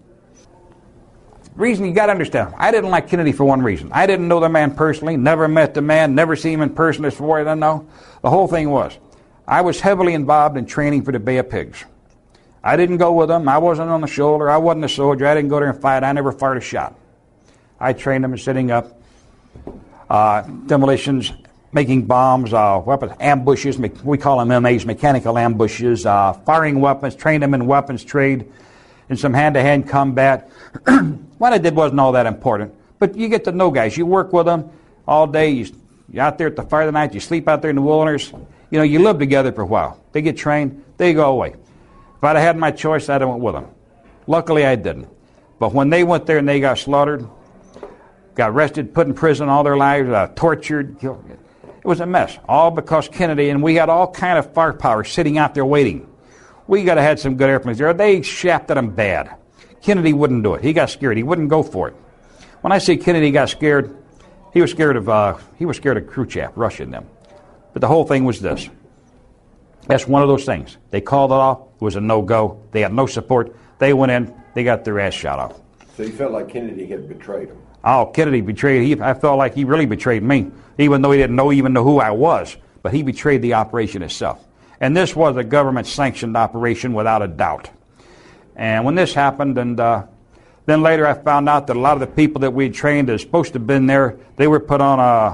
The reason you got to understand, I didn't like Kennedy for one reason. I didn't know the man personally, never met the man, never seen him in person as far as I know. The whole thing was, I was heavily involved in training for the Bay of Pigs. I didn't go with them. I wasn't on the shoulder. I wasn't a soldier. I didn't go there and fight. I never fired a shot. I trained them in setting up uh, demolitions, making bombs, uh, weapons, ambushes. We call them M As, mechanical ambushes, uh, firing weapons, trained them in weapons trade, in some hand-to-hand combat. What I did wasn't all that important. But you get to know guys. You work with them all day. You, you're out there at the fire of the night. You sleep out there in the wilderness. You know, you live together for a while. They get trained. They go away. If I'd have had my choice, I'd have went with them. Luckily, I didn't. But when they went there and they got slaughtered, got arrested, put in prison all their lives, uh, tortured, killed, it was a mess. All because Kennedy, and we had all kind of firepower sitting out there waiting. We got to have some good airplanes there. They shafted them bad. Kennedy wouldn't do it. He got scared. He wouldn't go for it. When I say Kennedy got scared, he was scared of uh, he was scared of Khrushchev, Russia and them. But the whole thing was this. That's one of those things. They called it off. It was a no-go. They had no support. They went in. They got their ass shot off. So you felt like Kennedy had betrayed him? Oh, Kennedy betrayed. He, I felt like he really betrayed me, even though he didn't know even know who I was. But he betrayed the operation itself. And this was a government-sanctioned operation without a doubt. And when this happened, and uh, then later I found out that a lot of the people that we had trained that were supposed to have been there, they were put on a,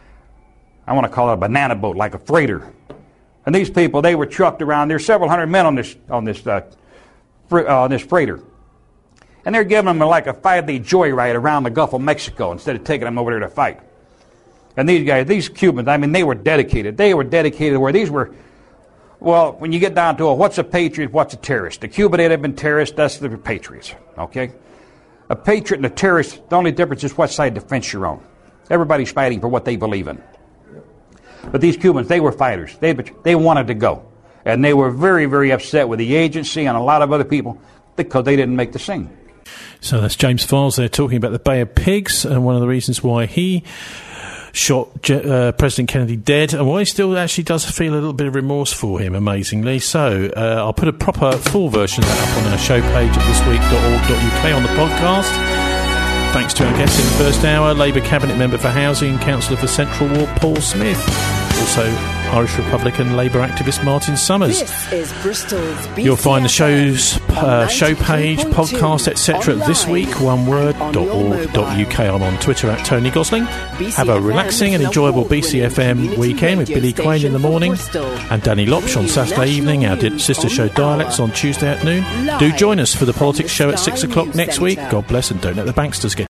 I want to call it a banana boat, like a freighter. And these people, they were trucked around. There's several hundred men on this on this uh, fr- uh, on this freighter, and they're giving them like a five-day joyride around the Gulf of Mexico instead of taking them over there to fight. And these guys, these Cubans, I mean, they were dedicated. They were dedicated where these were. Well, when you get down to it, what's a patriot? What's a terrorist? The Cuban had been terrorists. That's the patriots. Okay, a patriot and a terrorist. The only difference is what side of the fence you're on. Everybody's fighting for what they believe in. But these Cubans, they were fighters. They they wanted to go. And they were very, very upset with the agency and a lot of other people because they didn't make the scene. So that's James Files there talking about the Bay of Pigs and one of the reasons why he shot uh, President Kennedy dead and why he still actually does feel a little bit of remorse for him, amazingly. So uh, I'll put a proper full version of that up on our show page at this week dot org dot U K on the podcast. Thanks to our guest in the first hour, Labour Cabinet Member for Housing and Councillor for Central Ward, Paul Smith. Also, Irish Republican Labour activist Martin Summers. This is Bristol's B C F M. You'll find the show's uh, show page, podcast, et cetera this week, one word dot org dot U K. I'm on Twitter at Tony Gosling. Have a relaxing and enjoyable B C F M weekend with Billy Quain in the morning and Danny Lopsh on Saturday evening, our sister show Dialects on Tuesday at noon. Do join us for the politics show at six o'clock next week. God bless and don't let the banksters get